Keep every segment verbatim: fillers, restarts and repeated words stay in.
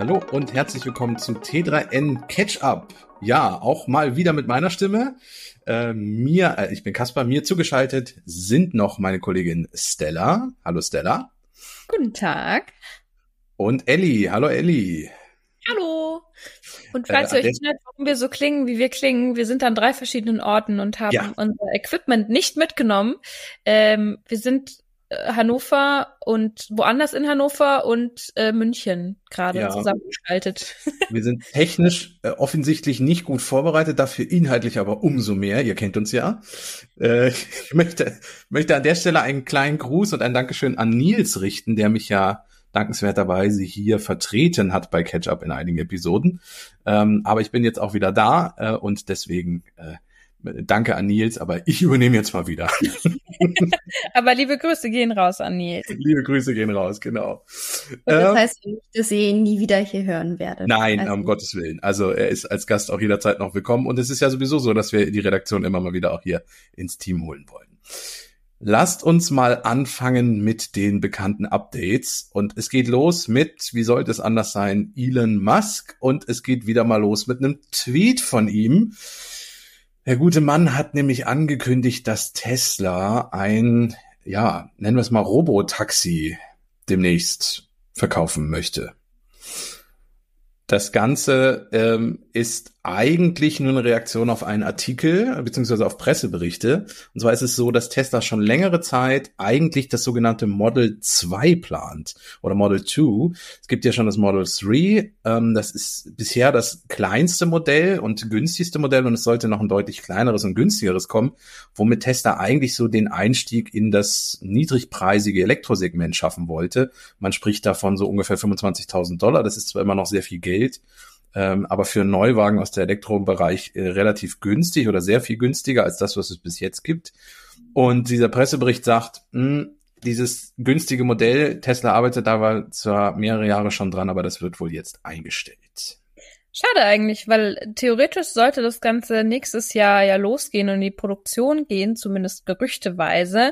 Hallo und herzlich willkommen zu T drei N Catch-Up. Ja, auch mal wieder mit meiner Stimme. Äh, mir, äh, ich bin Kaspar, mir zugeschaltet sind noch meine Kollegin Stella. Hallo Stella. Guten Tag. Und Elli. Hallo Elli. Hallo. Und falls äh, ihr euch wundert, warum wir so klingen, wie wir klingen, wir sind an drei verschiedenen Orten und haben ja. unser Equipment nicht mitgenommen. Ähm, wir sind äh, Hannover und woanders in Hannover und äh, München gerade Ja. zusammengeschaltet. Wir sind technisch äh, offensichtlich nicht gut vorbereitet, dafür inhaltlich aber umso mehr. Ihr kennt uns ja. Äh, ich möchte, möchte an der Stelle einen kleinen Gruß und ein Dankeschön an Nils richten, der mich ja dankenswerterweise hier vertreten hat bei Catch-Up in einigen Episoden. Ähm, aber ich bin jetzt auch wieder da äh, und deswegen äh, danke an Nils, aber ich übernehme jetzt mal wieder. Aber liebe Grüße gehen raus an Nils. Liebe Grüße gehen raus, genau. Und das Ähm, heißt nicht, dass ihr ihn nie wieder hier hören werdet. Nein, also, um Gottes Willen. Also er ist als Gast auch jederzeit noch willkommen. Und es ist ja sowieso so, dass wir die Redaktion immer mal wieder auch hier ins Team holen wollen. Lasst uns mal anfangen mit den bekannten Updates. Und es geht los mit, wie sollte es anders sein, Elon Musk. Und es geht wieder mal los mit einem Tweet von ihm. Der gute Mann hat nämlich angekündigt, dass Tesla ein, ja, nennen wir es mal Robotaxi demnächst verkaufen möchte. Das Ganze ähm, ist eigentlich nur eine Reaktion auf einen Artikel beziehungsweise auf Presseberichte. Und zwar ist es so, dass Tesla schon längere Zeit eigentlich das sogenannte Model zwei plant oder Model zwei. Es gibt ja schon das Model drei. Ähm, das ist bisher das kleinste Modell und günstigste Modell und es sollte noch ein deutlich kleineres und günstigeres kommen, womit Tesla eigentlich so den Einstieg in das niedrigpreisige Elektrosegment schaffen wollte. Man spricht davon so ungefähr fünfundzwanzigtausend Dollar. Das ist zwar immer noch sehr viel Geld, Ähm, aber für einen Neuwagen aus der Elektrobereich äh, relativ günstig oder sehr viel günstiger als das, was es bis jetzt gibt. Und dieser Pressebericht sagt, mh, dieses günstige Modell, Tesla arbeitet da zwar mehrere Jahre schon dran, aber das wird wohl jetzt eingestellt. Schade eigentlich, weil theoretisch sollte das Ganze nächstes Jahr ja losgehen und in die Produktion gehen, zumindest gerüchteweise.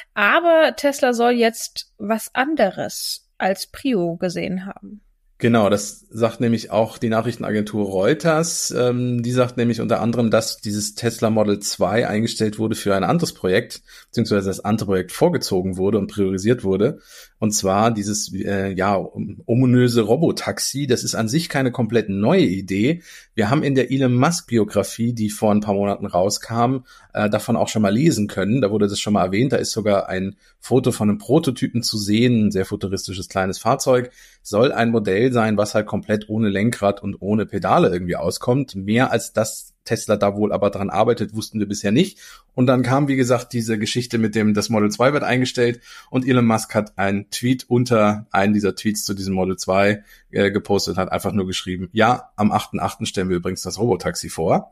Aber Tesla soll jetzt was anderes als Prio gesehen haben. Genau, das sagt nämlich auch die Nachrichtenagentur Reuters. Ähm, die sagt nämlich unter anderem, dass dieses Tesla Model zwei eingestellt wurde für ein anderes Projekt, beziehungsweise das andere Projekt vorgezogen wurde und priorisiert wurde. Und zwar dieses äh, ja ominöse Robotaxi. Das ist an sich keine komplett neue Idee. Wir haben in der Elon Musk-Biografie, die vor ein paar Monaten rauskam, äh, davon auch schon mal lesen können. Da wurde das schon mal erwähnt. Da ist sogar ein Foto von einem Prototypen zu sehen. Ein sehr futuristisches kleines Fahrzeug. Soll ein Modell sein, was halt komplett ohne Lenkrad und ohne Pedale irgendwie auskommt. Mehr als das Tesla da wohl aber dran arbeitet, wussten wir bisher nicht. Und dann kam, wie gesagt, diese Geschichte mit dem, das Model zwei wird eingestellt und Elon Musk hat einen Tweet unter einen dieser Tweets zu diesem Model zwei äh, gepostet, hat einfach nur geschrieben, ja, am achten achten stellen wir übrigens das Robotaxi vor.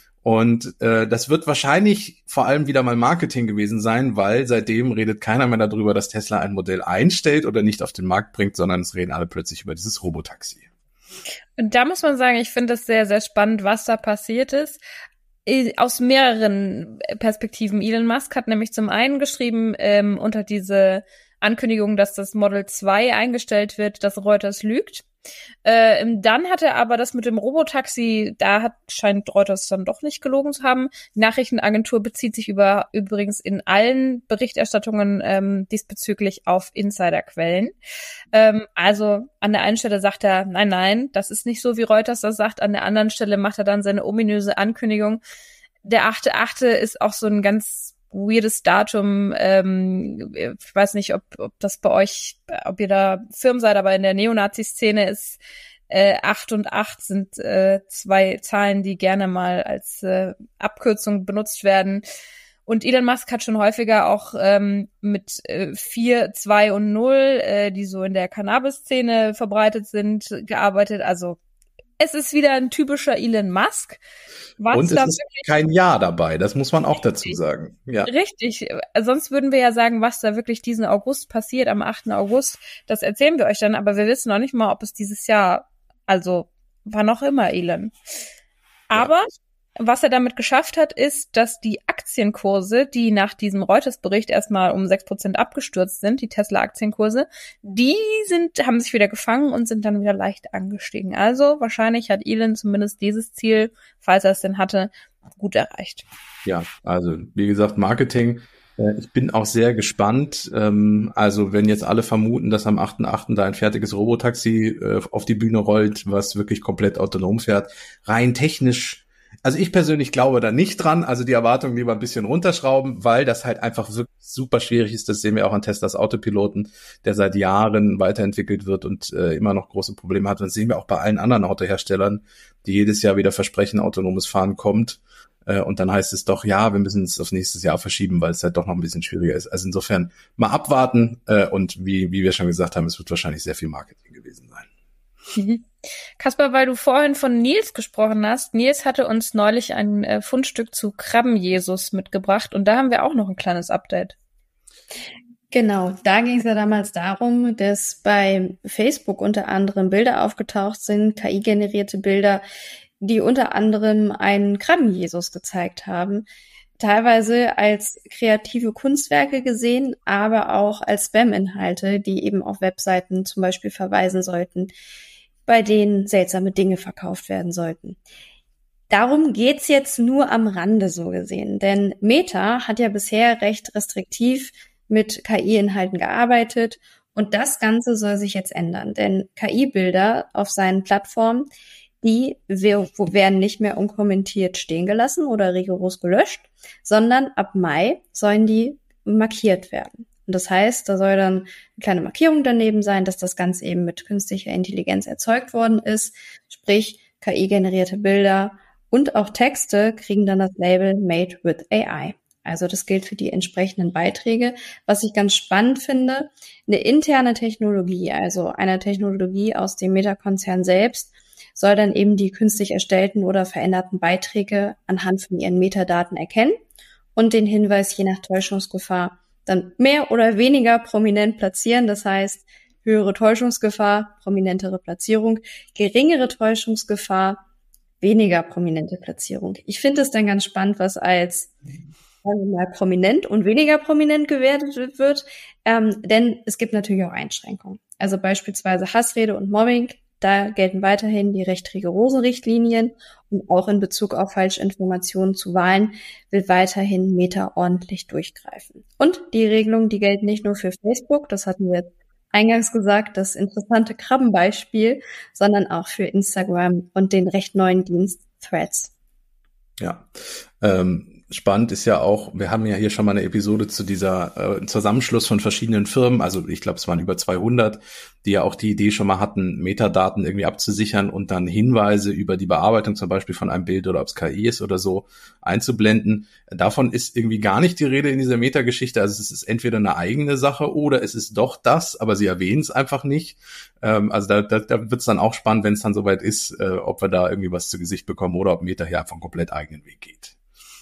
Und äh, das wird wahrscheinlich vor allem wieder mal Marketing gewesen sein, weil seitdem redet keiner mehr darüber, dass Tesla ein Modell einstellt oder nicht auf den Markt bringt, sondern es reden alle plötzlich über dieses Robotaxi. Und da muss man sagen, ich finde es sehr, sehr spannend, was da passiert ist. Aus mehreren Perspektiven. Elon Musk hat nämlich zum einen geschrieben, ähm, unter diese Ankündigung, dass das Model zwei eingestellt wird, dass Reuters lügt. Äh, dann hat er aber das mit dem Robotaxi, da hat scheint Reuters dann doch nicht gelogen zu haben. Die Nachrichtenagentur bezieht sich über übrigens in allen Berichterstattungen ähm, diesbezüglich auf Insiderquellen. Ähm, also an der einen Stelle sagt er, nein, nein, das ist nicht so, wie Reuters das sagt. An der anderen Stelle macht er dann seine ominöse Ankündigung. Der achte achte ist auch so ein ganz weirdes Datum. Ähm, ich weiß nicht, ob, ob das bei euch, ob ihr da firm seid, aber in der Neonazi-Szene ist äh, acht und acht sind äh, zwei Zahlen, die gerne mal als äh, Abkürzung benutzt werden. Und Elon Musk hat schon häufiger auch ähm, mit äh, vier, zwei und null, äh, die so in der Cannabis-Szene verbreitet sind, gearbeitet. Also es ist wieder ein typischer Elon Musk. Was und es da ist wirklich kein Jahr dabei, das muss man auch dazu richtig, sagen. Ja. richtig. Sonst würden wir ja sagen, was da wirklich diesen August passiert, am achten August. Das erzählen wir euch dann, aber wir wissen noch nicht mal, ob es dieses Jahr, also wann auch immer, Elon. Aber Ja. Was er damit geschafft hat, ist, dass die Aktienkurse, die nach diesem Reuters-Bericht erstmal um sechs Prozent abgestürzt sind, die Tesla-Aktienkurse, die sind, haben sich wieder gefangen und sind dann wieder leicht angestiegen. Also wahrscheinlich hat Elon zumindest dieses Ziel, falls er es denn hatte, gut erreicht. Ja, also wie gesagt, Marketing. Ich bin auch sehr gespannt. Also wenn jetzt alle vermuten, dass am achten achten da ein fertiges Robotaxi auf die Bühne rollt, was wirklich komplett autonom fährt, rein technisch. Also ich persönlich glaube da nicht dran, also die Erwartungen lieber ein bisschen runterschrauben, weil das halt einfach wirklich super schwierig ist. Das sehen wir auch an Teslas Autopiloten, der seit Jahren weiterentwickelt wird und äh, immer noch große Probleme hat. Und das sehen wir auch bei allen anderen Autoherstellern, die jedes Jahr wieder versprechen, autonomes Fahren kommt. Äh, und dann heißt es doch, ja, wir müssen es auf nächstes Jahr verschieben, weil es halt doch noch ein bisschen schwieriger ist. Also insofern mal abwarten äh, und wie, wie wir schon gesagt haben, es wird wahrscheinlich sehr viel Marketing gewesen sein. Mhm. Kaspar, weil du vorhin von Nils gesprochen hast, Nils hatte uns neulich ein äh, Fundstück zu Krabben-Jesus mitgebracht und da haben wir auch noch ein kleines Update. Genau, da ging es ja damals darum, dass bei Facebook unter anderem Bilder aufgetaucht sind, K I-generierte Bilder, die unter anderem einen Krabben-Jesus gezeigt haben, teilweise als kreative Kunstwerke gesehen, aber auch als Spam-Inhalte, die eben auf Webseiten zum Beispiel verweisen sollten, bei denen seltsame Dinge verkauft werden sollten. Darum geht's jetzt nur am Rande so gesehen, denn Meta hat ja bisher recht restriktiv mit K I-Inhalten gearbeitet und das Ganze soll sich jetzt ändern, denn K I-Bilder auf seinen Plattformen, die werden nicht mehr unkommentiert stehen gelassen oder rigoros gelöscht, sondern ab Mai sollen die markiert werden. Und das heißt, da soll dann eine kleine Markierung daneben sein, dass das Ganze eben mit künstlicher Intelligenz erzeugt worden ist. Sprich, K I-generierte Bilder und auch Texte kriegen dann das Label Made with A I. Also das gilt für die entsprechenden Beiträge. Was ich ganz spannend finde, eine interne Technologie, also eine Technologie aus dem Meta-Konzern selbst, soll dann eben die künstlich erstellten oder veränderten Beiträge anhand von ihren Metadaten erkennen und den Hinweis je nach Täuschungsgefahr dann mehr oder weniger prominent platzieren. Das heißt, höhere Täuschungsgefahr, prominentere Platzierung, geringere Täuschungsgefahr, weniger prominente Platzierung. Ich finde es dann ganz spannend, was als sagen wir mal prominent und weniger prominent gewertet wird, ähm, denn es gibt natürlich auch Einschränkungen. Also beispielsweise Hassrede und Mobbing, da gelten weiterhin die recht rigorosen Richtlinien und auch in Bezug auf Falschinformationen zu Wahlen will weiterhin Meta ordentlich durchgreifen. Und die Regelungen, die gelten nicht nur für Facebook, das hatten wir jetzt eingangs gesagt, das interessante Krabbenbeispiel, sondern auch für Instagram und den recht neuen Dienst Threads. Ja, ähm, spannend ist ja auch, wir haben ja hier schon mal eine Episode zu dieser äh, Zusammenschluss von verschiedenen Firmen, also ich glaube, es waren über zweihundert, die ja auch die Idee schon mal hatten, Metadaten irgendwie abzusichern und dann Hinweise über die Bearbeitung zum Beispiel von einem Bild oder ob es K I ist oder so einzublenden. Davon ist irgendwie gar nicht die Rede in dieser Meta-Geschichte. Also es ist entweder eine eigene Sache oder es ist doch das, aber sie erwähnen es einfach nicht. Ähm, also da, da, da wird es dann auch spannend, wenn es dann soweit ist, äh, ob wir da irgendwie was zu Gesicht bekommen oder ob Meta hier einfach einen komplett eigenen Weg geht.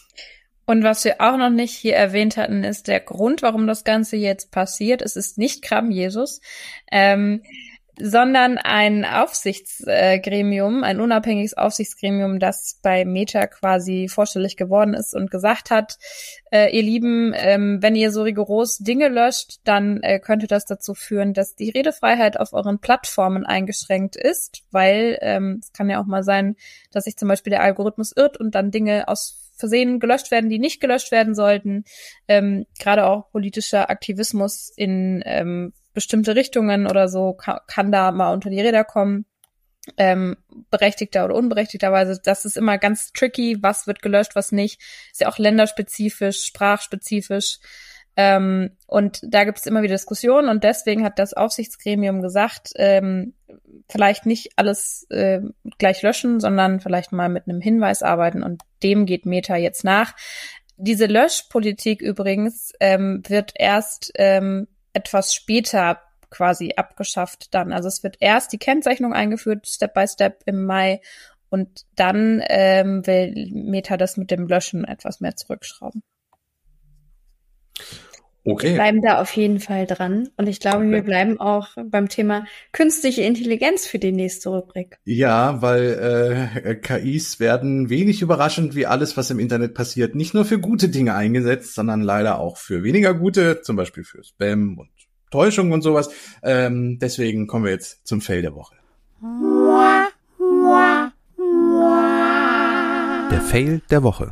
Und was wir auch noch nicht hier erwähnt hatten, ist der Grund, warum das Ganze jetzt passiert. Es ist nicht Krabben-Jesus, ähm, sondern ein Aufsichtsgremium, ein unabhängiges Aufsichtsgremium, das bei Meta quasi vorstellig geworden ist und gesagt hat, äh, ihr Lieben, ähm, wenn ihr so rigoros Dinge löscht, dann äh, könnte das dazu führen, dass die Redefreiheit auf euren Plattformen eingeschränkt ist, weil ähm, es kann ja auch mal sein, dass sich zum Beispiel der Algorithmus irrt und dann Dinge aus Versehen gelöscht werden, die nicht gelöscht werden sollten. Ähm, gerade auch politischer Aktivismus in ähm, bestimmte Richtungen oder so kann, kann da mal unter die Räder kommen. Ähm, berechtigter oder unberechtigterweise. Das ist immer ganz tricky. Was wird gelöscht, was nicht. Ist ja auch länderspezifisch, sprachspezifisch. Ähm, und da gibt es immer wieder Diskussionen und deswegen hat das Aufsichtsgremium gesagt, ähm, vielleicht nicht alles äh, gleich löschen, sondern vielleicht mal mit einem Hinweis arbeiten und dem geht Meta jetzt nach. Diese Löschpolitik übrigens ähm, wird erst ähm, etwas später quasi abgeschafft dann. Also es wird erst die Kennzeichnung eingeführt, Step by Step im Mai und dann ähm, will Meta das mit dem Löschen etwas mehr zurückschrauben. Okay. Wir bleiben da auf jeden Fall dran. Und ich glaube, okay. wir bleiben auch beim Thema künstliche Intelligenz für die nächste Rubrik. Ja, weil äh, K Is werden wenig überraschend wie alles, was im Internet passiert, nicht nur für gute Dinge eingesetzt, sondern leider auch für weniger gute, zum Beispiel für Spam und Täuschung und sowas. Ähm, deswegen kommen wir jetzt zum Fail der Woche. Der Fail der Woche.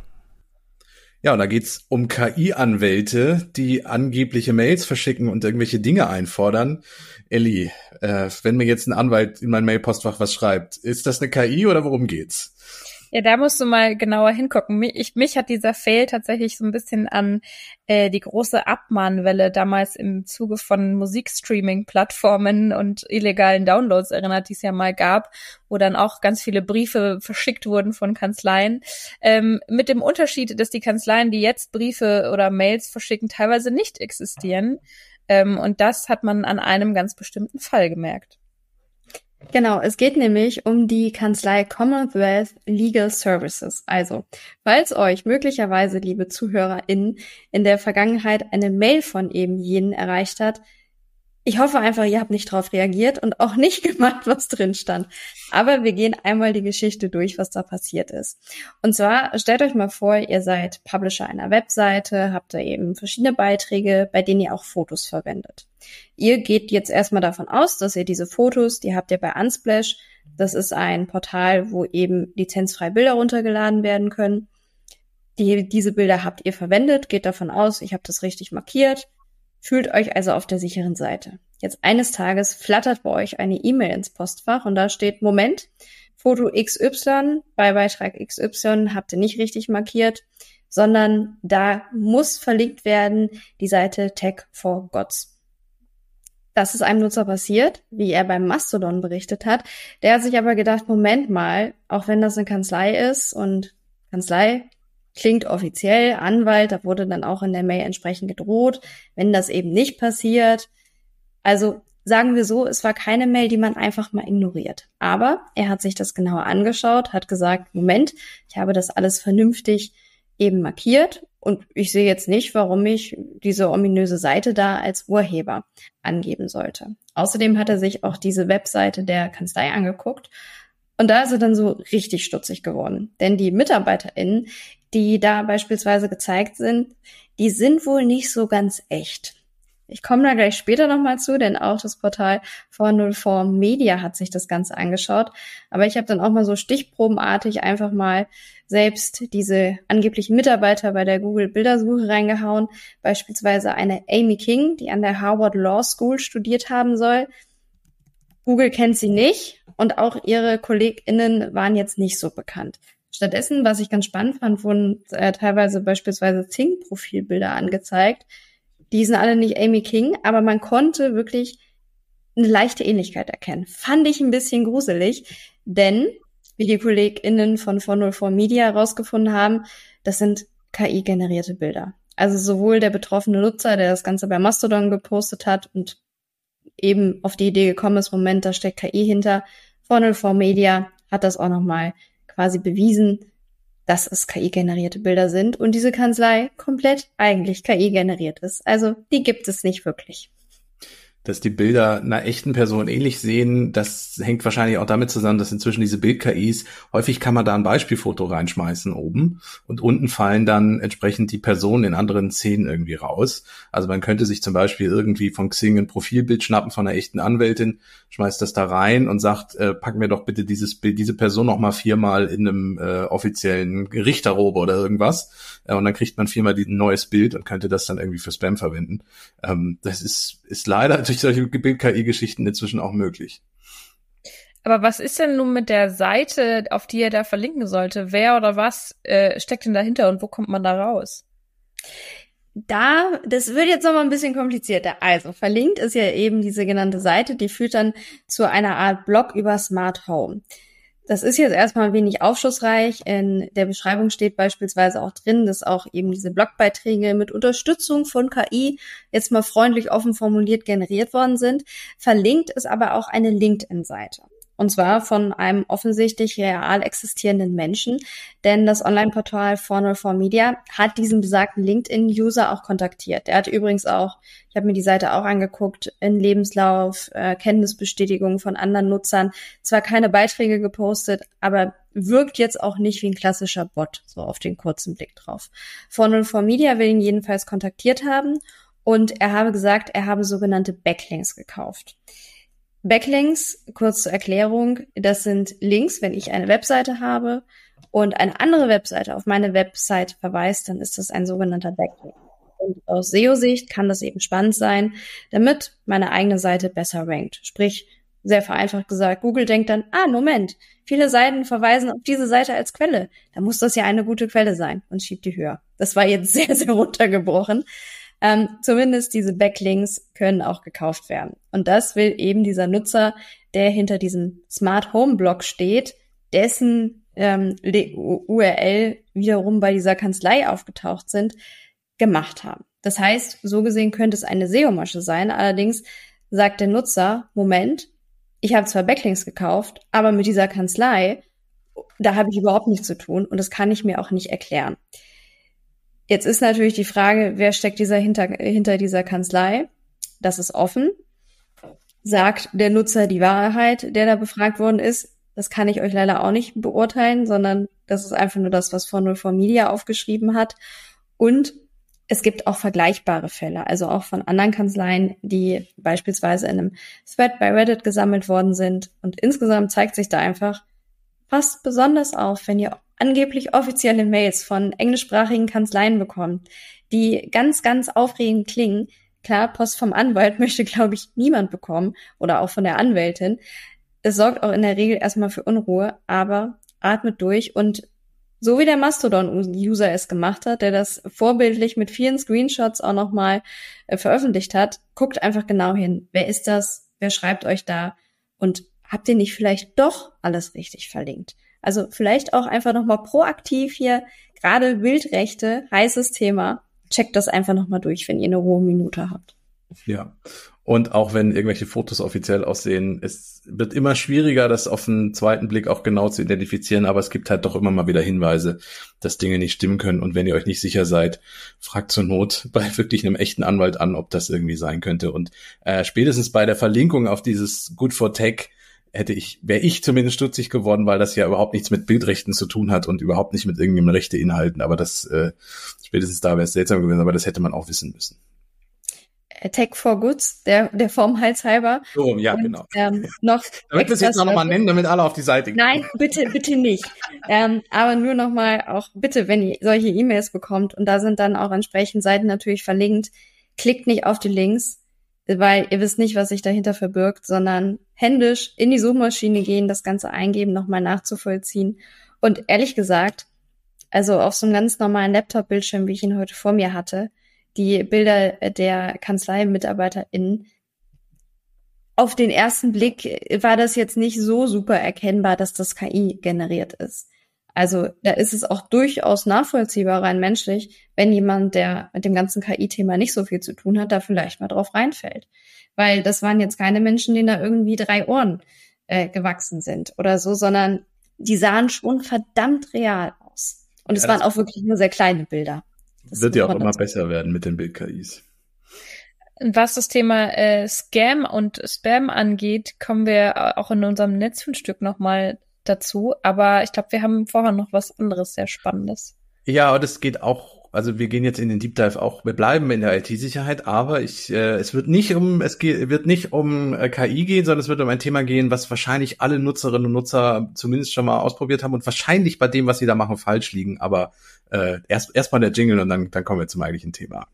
Ja, und da geht's um K I-Anwälte, die angebliche Mails verschicken und irgendwelche Dinge einfordern. Elli, äh, wenn mir jetzt ein Anwalt in mein Mailpostfach was schreibt, ist das eine K I oder worum geht's? Ja, da musst du mal genauer hingucken. Mich, ich, mich hat dieser Fail tatsächlich so ein bisschen an äh, die große Abmahnwelle damals im Zuge von Musikstreaming-Plattformen und illegalen Downloads erinnert, die es ja mal gab, wo dann auch ganz viele Briefe verschickt wurden von Kanzleien. Ähm, mit dem Unterschied, dass die Kanzleien, die jetzt Briefe oder Mails verschicken, teilweise nicht existieren. Ähm, und das hat man an einem ganz bestimmten Fall gemerkt. Genau, es geht nämlich um die Kanzlei Commonwealth Legal Services. Also, falls euch möglicherweise, liebe ZuhörerInnen, in der Vergangenheit eine Mail von eben jenen erreicht hat, ich hoffe einfach, ihr habt nicht drauf reagiert und auch nicht gemacht, was drin stand. Aber wir gehen einmal die Geschichte durch, was da passiert ist. Und zwar, stellt euch mal vor, ihr seid Publisher einer Webseite, habt da eben verschiedene Beiträge, bei denen ihr auch Fotos verwendet. Ihr geht jetzt erstmal davon aus, dass ihr diese Fotos, die habt ihr bei Unsplash. Das ist ein Portal, wo eben lizenzfreie Bilder runtergeladen werden können. Die, diese Bilder habt ihr verwendet, geht davon aus, ich habe das richtig markiert. Fühlt euch also auf der sicheren Seite. Jetzt eines Tages flattert bei euch eine E-Mail ins Postfach und da steht, Moment, Foto X Y bei Beitrag X Y habt ihr nicht richtig markiert, sondern da muss verlinkt werden die Seite Tech for Gods. Das ist einem Nutzer passiert, wie er beim Mastodon berichtet hat. Der hat sich aber gedacht, Moment mal, auch wenn das eine Kanzlei ist und Kanzlei klingt offiziell, Anwalt, da wurde dann auch in der Mail entsprechend gedroht, wenn das eben nicht passiert. Also sagen wir so, es war keine Mail, die man einfach mal ignoriert. Aber er hat sich das genauer angeschaut, hat gesagt, Moment, ich habe das alles vernünftig eben markiert und ich sehe jetzt nicht, warum ich diese ominöse Seite da als Urheber angeben sollte. Außerdem hat er sich auch diese Webseite der Kanzlei angeguckt und da ist er dann so richtig stutzig geworden. Denn die MitarbeiterInnen, die da beispielsweise gezeigt sind, die sind wohl nicht so ganz echt. Ich komme da gleich später nochmal zu, denn auch das Portal vier null vier Media hat sich das Ganze angeschaut. Aber ich habe dann auch mal so stichprobenartig einfach mal selbst diese angeblichen Mitarbeiter bei der Google-Bildersuche reingehauen. Beispielsweise eine Amy King, die an der Harvard Law School studiert haben soll. Google kennt sie nicht und auch ihre KollegInnen waren jetzt nicht so bekannt. Stattdessen, was ich ganz spannend fand, wurden äh, teilweise beispielsweise Zing-Profilbilder angezeigt. Die sind alle nicht Amy King, aber man konnte wirklich eine leichte Ähnlichkeit erkennen. Fand ich ein bisschen gruselig, denn, wie die KollegInnen von vier null vier Media herausgefunden haben, das sind K I-generierte Bilder. Also sowohl der betroffene Nutzer, der das Ganze bei Mastodon gepostet hat und eben auf die Idee gekommen ist, Moment, da steckt K I hinter, vier null vier Media hat das auch nochmal quasi bewiesen, dass es K I-generierte Bilder sind und diese Kanzlei komplett eigentlich K I-generiert ist. Also die gibt es nicht wirklich. Dass die Bilder einer echten Person ähnlich sehen, das hängt wahrscheinlich auch damit zusammen, dass inzwischen diese Bild-K Is, häufig kann man da ein Beispielfoto reinschmeißen oben und unten fallen dann entsprechend die Personen in anderen Szenen irgendwie raus. Also man könnte sich zum Beispiel irgendwie von Xing ein Profilbild schnappen von einer echten Anwältin, schmeißt das da rein und sagt, äh, pack mir doch bitte dieses Bild, diese Person noch mal viermal in einem äh, offiziellen Richterrobe oder irgendwas. Äh, und dann kriegt man viermal ein neues Bild und könnte das dann irgendwie für Spam verwenden. Ähm, das ist, ist leider durch solche Bild-K I-Geschichten inzwischen auch möglich. Aber was ist denn nun mit der Seite, auf die er da verlinken sollte? Wer oder was äh, steckt denn dahinter und wo kommt man da raus? Da, das wird jetzt nochmal ein bisschen komplizierter. Also, verlinkt ist ja eben diese genannte Seite, die führt dann zu einer Art Blog über Smart Home. Das ist jetzt erstmal wenig aufschlussreich. In der Beschreibung steht beispielsweise auch drin, dass auch eben diese Blogbeiträge mit Unterstützung von K I jetzt mal freundlich offen formuliert generiert worden sind. Verlinkt ist aber auch eine LinkedIn-Seite. Und zwar von einem offensichtlich real existierenden Menschen, denn das Online-Portal four null four Media hat diesen besagten LinkedIn-User auch kontaktiert. Der hat übrigens auch, ich habe mir die Seite auch angeguckt, einen Lebenslauf, äh, Kenntnisbestätigung von anderen Nutzern, zwar keine Beiträge gepostet, aber wirkt jetzt auch nicht wie ein klassischer Bot, so auf den kurzen Blick drauf. four null four Media will ihn jedenfalls kontaktiert haben und er habe gesagt, er habe sogenannte Backlinks gekauft. Backlinks, kurz zur Erklärung, das sind Links, wenn ich eine Webseite habe und eine andere Webseite auf meine Website verweist, dann ist das ein sogenannter Backlink. Und aus S E O-Sicht kann das eben spannend sein, damit meine eigene Seite besser rankt. Sprich, sehr vereinfacht gesagt, Google denkt dann, ah, Moment, viele Seiten verweisen auf diese Seite als Quelle. Da muss das ja eine gute Quelle sein und schiebt die höher. Das war jetzt sehr, sehr runtergebrochen. Ähm, zumindest diese Backlinks können auch gekauft werden. Und das will eben dieser Nutzer, der hinter diesem Smart Home Blog steht, dessen ähm, U R L wiederum bei dieser Kanzlei aufgetaucht sind, gemacht haben. Das heißt, so gesehen könnte es eine S E O-Masche sein. Allerdings sagt der Nutzer, Moment, ich habe zwar Backlinks gekauft, aber mit dieser Kanzlei, da habe ich überhaupt nichts zu tun und das kann ich mir auch nicht erklären. Jetzt ist natürlich die Frage, wer steckt dieser hinter, hinter dieser Kanzlei? Das ist offen. Sagt der Nutzer die Wahrheit, der da befragt worden ist? Das kann ich euch leider auch nicht beurteilen, sondern das ist einfach nur das, was four null four Media aufgeschrieben hat. Und es gibt auch vergleichbare Fälle, also auch von anderen Kanzleien, die beispielsweise in einem Thread bei Reddit gesammelt worden sind. Und insgesamt zeigt sich da einfach, passt besonders auf, wenn ihr angeblich offizielle Mails von englischsprachigen Kanzleien bekommt, die ganz, ganz aufregend klingen. Klar, Post vom Anwalt möchte, glaube ich, niemand bekommen oder auch von der Anwältin. Es sorgt auch in der Regel erstmal für Unruhe, aber atmet durch und so wie der Mastodon-User es gemacht hat, der das vorbildlich mit vielen Screenshots auch nochmal äh, veröffentlicht hat, guckt einfach genau hin. Wer ist das? Wer schreibt euch da? Und habt ihr nicht vielleicht doch alles richtig verlinkt? Also vielleicht auch einfach nochmal proaktiv hier, gerade Bildrechte, heißes Thema. Checkt das einfach nochmal durch, wenn ihr eine hohe Minute habt. Ja, und auch wenn irgendwelche Fotos offiziell aussehen, es wird immer schwieriger, das auf den zweiten Blick auch genau zu identifizieren, aber es gibt halt doch immer mal wieder Hinweise, dass Dinge nicht stimmen können. Und wenn ihr euch nicht sicher seid, fragt zur Not bei wirklich einem echten Anwalt an, ob das irgendwie sein könnte. Und äh, spätestens bei der Verlinkung auf dieses Good for Tech hätte ich, wäre ich zumindest stutzig geworden, weil das ja überhaupt nichts mit Bildrechten zu tun hat und überhaupt nicht mit irgendeinem Rechteinhalten. Aber das, äh, spätestens da wäre es seltsam gewesen, aber das hätte man auch wissen müssen. Tech for Goods, der, der Formhals halber. So, ja, und, genau. Ähm, noch damit wir es jetzt noch mal nennen, damit alle auf die Seite gehen. Nein, bitte, bitte nicht. ähm, aber nur noch mal auch, bitte, wenn ihr solche E-Mails bekommt, und da sind dann auch entsprechend Seiten natürlich verlinkt, klickt nicht auf die Links, weil ihr wisst nicht, was sich dahinter verbirgt, sondern händisch in die Suchmaschine gehen, das Ganze eingeben, nochmal nachzuvollziehen. Und ehrlich gesagt, also auf so einem ganz normalen Laptop-Bildschirm, wie ich ihn heute vor mir hatte, die Bilder der Kanzlei-MitarbeiterInnen, auf den ersten Blick war das jetzt nicht so super erkennbar, dass das K I generiert ist. Also da ist es auch durchaus nachvollziehbar, rein menschlich, wenn jemand, der mit dem ganzen K I-Thema nicht so viel zu tun hat, da vielleicht mal drauf reinfällt. Weil das waren jetzt keine Menschen, denen da irgendwie drei Ohren äh, gewachsen sind oder so, sondern die sahen schon verdammt real aus. Und ja, es waren auch wirklich nur sehr kleine Bilder. Das wird ja auch immer besser werden mit den Bild-K Is. Was das Thema äh, Scam und Spam angeht, kommen wir auch in unserem Netzfundstück nochmal dazu. Aber ich glaube, wir haben vorher noch was anderes sehr Spannendes. Ja, und es geht auch, also wir gehen jetzt in den Deep Dive auch, wir bleiben in der I T-Sicherheit, aber ich, äh, es wird nicht um, es geht, wird nicht um äh, K I gehen, sondern es wird um ein Thema gehen, was wahrscheinlich alle Nutzerinnen und Nutzer zumindest schon mal ausprobiert haben und wahrscheinlich bei dem, was sie da machen, falsch liegen. Aber äh, erst erstmal der Jingle und dann, dann kommen wir zum eigentlichen Thema.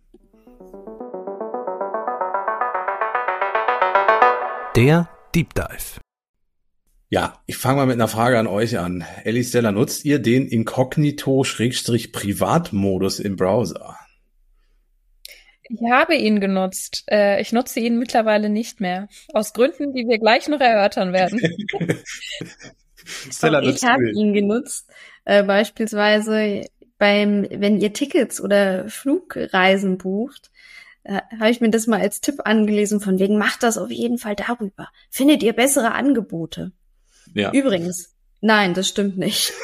Der Deep Dive. Ja, ich fange mal mit einer Frage an euch an. Ellie, Stella, nutzt ihr den Inkognito-Privat-Modus im Browser? Ich habe ihn genutzt. Äh, ich nutze ihn mittlerweile nicht mehr. Aus Gründen, die wir gleich noch erörtern werden. Stella, ich habe ihn genutzt. Äh, beispielsweise beim, wenn ihr Tickets oder Flugreisen bucht, äh, habe ich mir das mal als Tipp angelesen, von wegen, macht das auf jeden Fall darüber. Findet ihr bessere Angebote? Ja. Übrigens, nein, das stimmt nicht.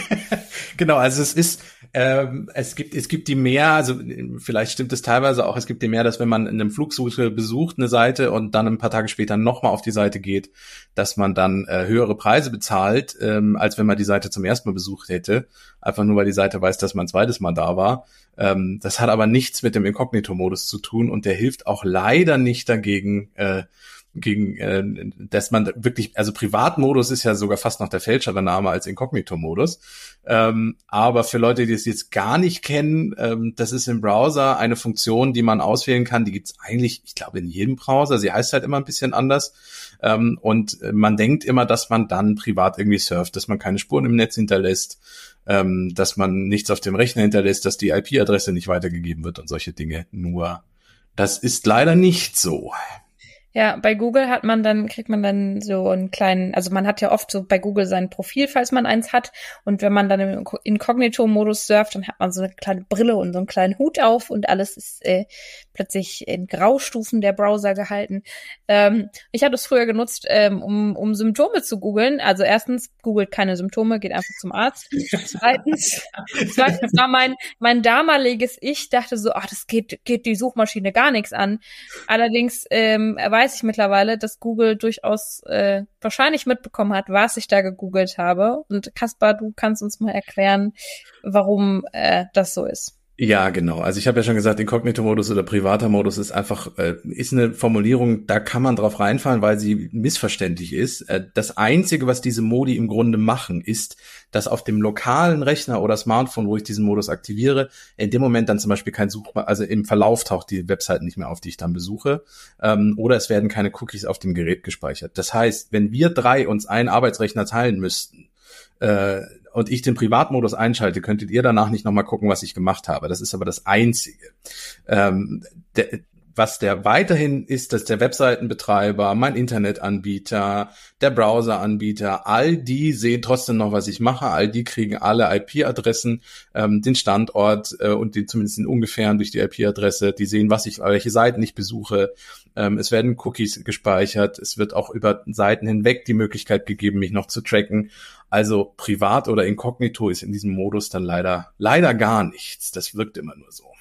Genau, also es ist, ähm, es gibt, es gibt die mehr, also vielleicht stimmt es teilweise auch, es gibt die mehr, dass wenn man in einem Flugsuche besucht eine Seite und dann ein paar Tage später nochmal auf die Seite geht, dass man dann äh, höhere Preise bezahlt, ähm, als wenn man die Seite zum ersten Mal besucht hätte, einfach nur weil die Seite weiß, dass man ein zweites Mal da war. Ähm, das hat aber nichts mit dem Inkognito-Modus zu tun und der hilft auch leider nicht dagegen, äh, gegen, äh, dass man wirklich, also Privatmodus ist ja sogar fast noch der fälschere Name als Inkognito-Modus. Ähm, aber für Leute, die es jetzt gar nicht kennen, ähm, das ist im Browser eine Funktion, die man auswählen kann. Die gibt's eigentlich, ich glaube, in jedem Browser. Sie heißt halt immer ein bisschen anders. Ähm, und man denkt immer, dass man dann privat irgendwie surft, dass man keine Spuren im Netz hinterlässt, ähm, dass man nichts auf dem Rechner hinterlässt, dass die I P-Adresse nicht weitergegeben wird und solche Dinge. Nur, das ist leider nicht so. Ja, bei Google hat man dann, kriegt man dann so einen kleinen, also man hat ja oft so bei Google sein Profil, falls man eins hat. Und wenn man dann im Inkognito-Modus surft, dann hat man so eine kleine Brille und so einen kleinen Hut auf und alles ist äh, plötzlich in Graustufen der Browser gehalten. Ähm, ich habe das früher genutzt, ähm, um, um Symptome zu googeln. Also erstens, googelt keine Symptome, geht einfach zum Arzt. Zweitens, zweitens war mein, mein damaliges Ich, dachte so, ach, das geht, geht die Suchmaschine gar nichts an. Allerdings ähm, weiß ich mittlerweile, dass Google durchaus äh, wahrscheinlich mitbekommen hat, was ich da gegoogelt habe. Und Kaspar, du kannst uns mal erklären, warum äh, das so ist. Ja, genau. Also ich habe ja schon gesagt, Inkognito-Modus oder privater Modus ist einfach, äh, ist eine Formulierung, da kann man drauf reinfallen, weil sie missverständlich ist. Äh, das Einzige, was diese Modi im Grunde machen, ist, dass auf dem lokalen Rechner oder Smartphone, wo ich diesen Modus aktiviere, in dem Moment dann zum Beispiel kein Such, also im Verlauf taucht die Website nicht mehr auf, die ich dann besuche, ähm, oder es werden keine Cookies auf dem Gerät gespeichert. Das heißt, wenn wir drei uns einen Arbeitsrechner teilen müssten, äh, und ich den Privatmodus einschalte, könntet ihr danach nicht nochmal gucken, was ich gemacht habe. Das ist aber das Einzige. Ähm, der, was der weiterhin ist, dass der Webseitenbetreiber, mein Internetanbieter, der Browseranbieter, all die sehen trotzdem noch, was ich mache. All die kriegen alle I P-Adressen, ähm, den Standort äh, und die zumindest den ungefähren durch die I P-Adresse. Die sehen, was ich, welche Seiten ich besuche. Ähm, es werden Cookies gespeichert. Es wird auch über Seiten hinweg die Möglichkeit gegeben, mich noch zu tracken. Also privat oder inkognito ist in diesem Modus dann leider, leider gar nichts. Das wirkt immer nur so.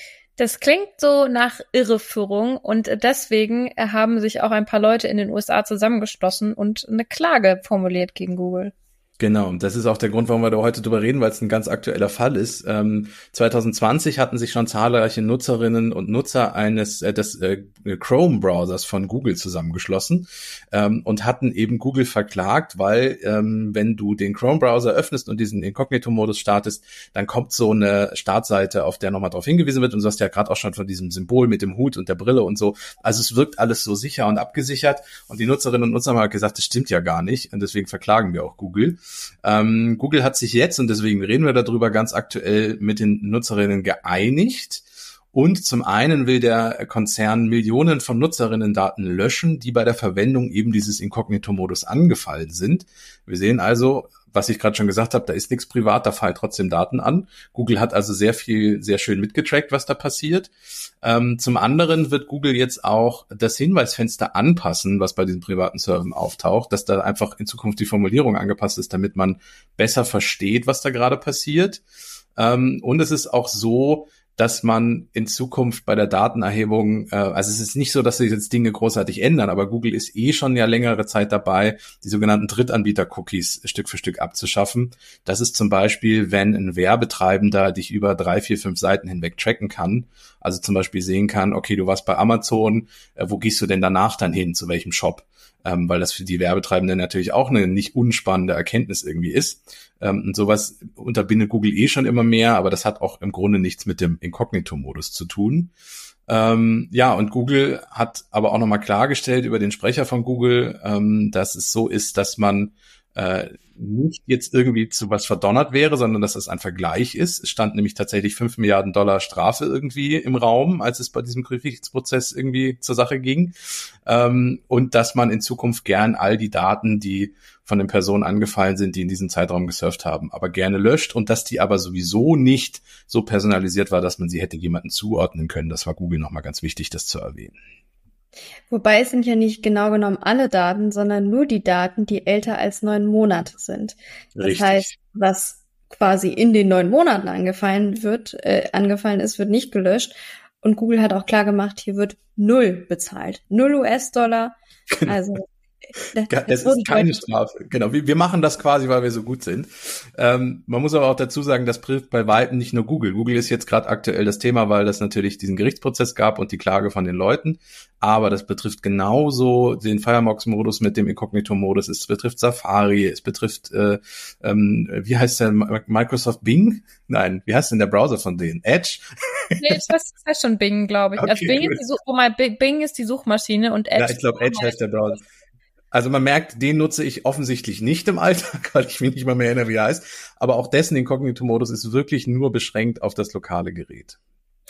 Das klingt so nach Irreführung und deswegen haben sich auch ein paar Leute in den U S A zusammengeschlossen und eine Klage formuliert gegen Google. Genau, das ist auch der Grund, warum wir da heute drüber reden, weil es ein ganz aktueller Fall ist. Ähm, zwanzig zwanzig hatten sich schon zahlreiche Nutzerinnen und Nutzer eines äh, des äh, Chrome-Browsers von Google zusammengeschlossen ähm, und hatten eben Google verklagt, weil ähm, wenn du den Chrome-Browser öffnest und diesen Inkognito-Modus startest, dann kommt so eine Startseite, auf der nochmal darauf hingewiesen wird und du hast ja gerade auch schon von diesem Symbol mit dem Hut und der Brille und so. Also es wirkt alles so sicher und abgesichert und die Nutzerinnen und Nutzer haben halt gesagt, das stimmt ja gar nicht und deswegen verklagen wir auch Google. Ähm, Google hat sich jetzt, und deswegen reden wir darüber, ganz aktuell mit den Nutzerinnen geeinigt. Und zum einen will der Konzern Millionen von Nutzerinnen-Daten löschen, die bei der Verwendung eben dieses Inkognito-Modus angefallen sind. Wir sehen also, was ich gerade schon gesagt habe, da ist nichts privat, da fallen trotzdem Daten an. Google hat also sehr viel, sehr schön mitgetrackt, was da passiert. Ähm, zum anderen wird Google jetzt auch das Hinweisfenster anpassen, was bei diesen privaten Servern auftaucht, dass da einfach in Zukunft die Formulierung angepasst ist, damit man besser versteht, was da gerade passiert. Ähm, und es ist auch so, dass man in Zukunft bei der Datenerhebung, äh, also es ist nicht so, dass sich jetzt Dinge großartig ändern, aber Google ist eh schon ja längere Zeit dabei, die sogenannten Drittanbieter-Cookies Stück für Stück abzuschaffen. Das ist zum Beispiel, wenn ein Werbetreibender dich über drei, vier, fünf Seiten hinweg tracken kann, also zum Beispiel sehen kann, okay, du warst bei Amazon, äh, wo gehst du denn danach dann hin, zu welchem Shop? Ähm, weil das für die Werbetreibenden natürlich auch eine nicht unspannende Erkenntnis irgendwie ist. Ähm, und sowas unterbindet Google eh schon immer mehr, aber das hat auch im Grunde nichts mit dem Inkognito-Modus zu tun. Ähm, ja, und Google hat aber auch nochmal klargestellt über den Sprecher von Google, ähm, dass es so ist, dass man äh, nicht jetzt irgendwie zu was verdonnert wäre, sondern dass es ein Vergleich ist. Es stand nämlich tatsächlich fünf Milliarden Dollar Strafe irgendwie im Raum, als es bei diesem Gerichtsprozess irgendwie zur Sache ging. Ähm, und dass man in Zukunft gern all die Daten, die von den Personen angefallen sind, die in diesem Zeitraum gesurft haben, aber gerne löscht und dass die aber sowieso nicht so personalisiert war, dass man sie hätte jemandem zuordnen können. Das war Google nochmal ganz wichtig, das zu erwähnen. Wobei es sind ja nicht genau genommen alle Daten, sondern nur die Daten, die älter als neun Monate sind. Das Richtig. heißt, was quasi in den neun Monaten angefallen wird, äh, angefallen ist, wird nicht gelöscht. Und Google hat auch klar gemacht, hier wird null bezahlt. Null U S-Dollar. Genau. Also Das, das ist keine Strafe. Genau, wir, wir machen das quasi, weil wir so gut sind. Ähm, man muss aber auch dazu sagen, das trifft bei weitem nicht nur Google. Google ist jetzt gerade aktuell das Thema, weil das natürlich diesen Gerichtsprozess gab und die Klage von den Leuten. Aber das betrifft genauso den Firefox-Modus mit dem Inkognito-Modus. Es betrifft Safari. Es betrifft, äh, ähm, wie heißt der, Microsoft Bing? Nein, wie heißt denn der Browser von denen? Edge? Nee, das heißt, das heißt schon Bing, glaube ich. Okay, also Bing ist, die Such- oh mein, Bing ist die Suchmaschine und Edge. Ja, ich glaube, Edge heißt der Browser. Also man merkt, den nutze ich offensichtlich nicht im Alltag, weil ich mich nicht mal mehr erinnere, wie er heißt. Aber auch dessen Inkognito-Modus ist wirklich nur beschränkt auf das lokale Gerät.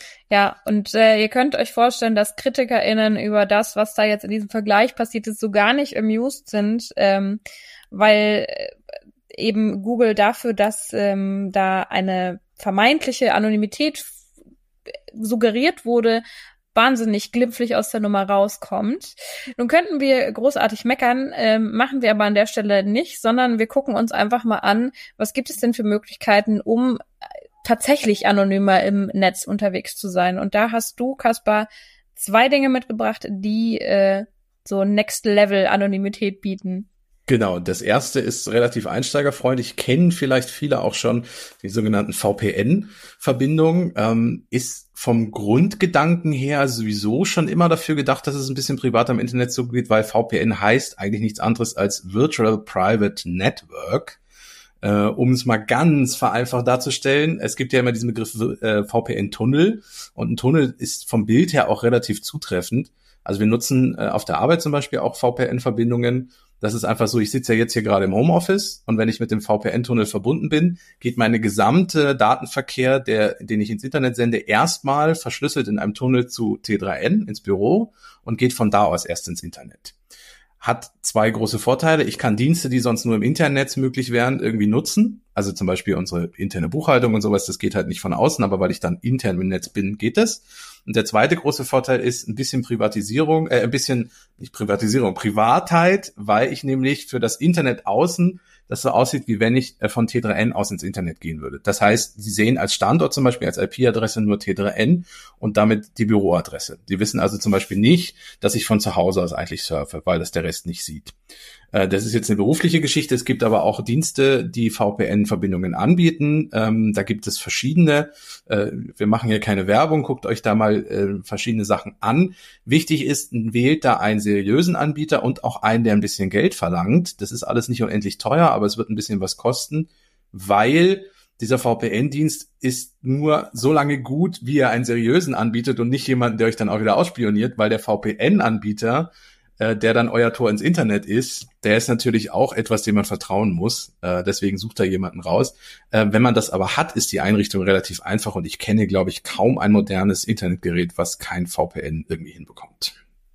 Ja, und äh, ihr könnt euch vorstellen, dass KritikerInnen über das, was da jetzt in diesem Vergleich passiert ist, so gar nicht amused sind, ähm, weil äh, eben Google dafür, dass ähm, da eine vermeintliche Anonymität f- suggeriert wurde, wahnsinnig glimpflich aus der Nummer rauskommt. Nun könnten wir großartig meckern, ähm, machen wir aber an der Stelle nicht, sondern wir gucken uns einfach mal an, was gibt es denn für Möglichkeiten, um tatsächlich anonymer im Netz unterwegs zu sein. Und da hast du, Kaspar, zwei Dinge mitgebracht, die äh, so Next-Level-Anonymität bieten. Genau, das erste ist relativ einsteigerfreundlich, kennen vielleicht viele auch schon, die sogenannten V P N-Verbindungen, ähm, ist vom Grundgedanken her sowieso schon immer dafür gedacht, dass es ein bisschen privater im Internet zugeht, weil V P N heißt eigentlich nichts anderes als Virtual Private Network. Äh, um es mal ganz vereinfacht darzustellen, es gibt ja immer diesen Begriff äh, V P N-Tunnel und ein Tunnel ist vom Bild her auch relativ zutreffend. Also wir nutzen äh, auf der Arbeit zum Beispiel auch V P N-Verbindungen. Das ist einfach so, ich sitze ja jetzt hier gerade im Homeoffice und wenn ich mit dem V P N-Tunnel verbunden bin, geht meine gesamte Datenverkehr, der, den ich ins Internet sende, erstmal verschlüsselt in einem Tunnel zu T drei N ins Büro und geht von da aus erst ins Internet. Hat zwei große Vorteile. Ich kann Dienste, die sonst nur im Internet möglich wären, irgendwie nutzen. Also zum Beispiel unsere interne Buchhaltung und sowas, das geht halt nicht von außen, aber weil ich dann intern im Netz bin, geht das. Und der zweite große Vorteil ist ein bisschen Privatisierung, äh, ein bisschen, nicht Privatisierung, Privatheit, weil ich nämlich für das Internet außen das so aussieht, wie wenn ich von T drei N aus ins Internet gehen würde. Das heißt, Sie sehen als Standort zum Beispiel, als I P-Adresse nur T drei N und damit die Büroadresse. Sie wissen also zum Beispiel nicht, dass ich von zu Hause aus eigentlich surfe, weil das der Rest nicht sieht. Das ist jetzt eine berufliche Geschichte. Es gibt aber auch Dienste, die V P N-Verbindungen anbieten. Ähm, da gibt es verschiedene. Äh, wir machen hier keine Werbung. Guckt euch da mal äh, verschiedene Sachen an. Wichtig ist, wählt da einen seriösen Anbieter und auch einen, der ein bisschen Geld verlangt. Das ist alles nicht unendlich teuer, aber es wird ein bisschen was kosten, weil dieser V P N-Dienst ist nur so lange gut, wie er einen seriösen anbietet und nicht jemanden, der euch dann auch wieder ausspioniert, weil der V P N-Anbieter, der dann euer Tor ins Internet ist, der ist natürlich auch etwas, dem man vertrauen muss. Äh, deswegen sucht da jemanden raus. Äh, wenn man das aber hat, ist die Einrichtung relativ einfach und ich kenne, glaube ich, kaum ein modernes Internetgerät, was kein V P N irgendwie hinbekommt.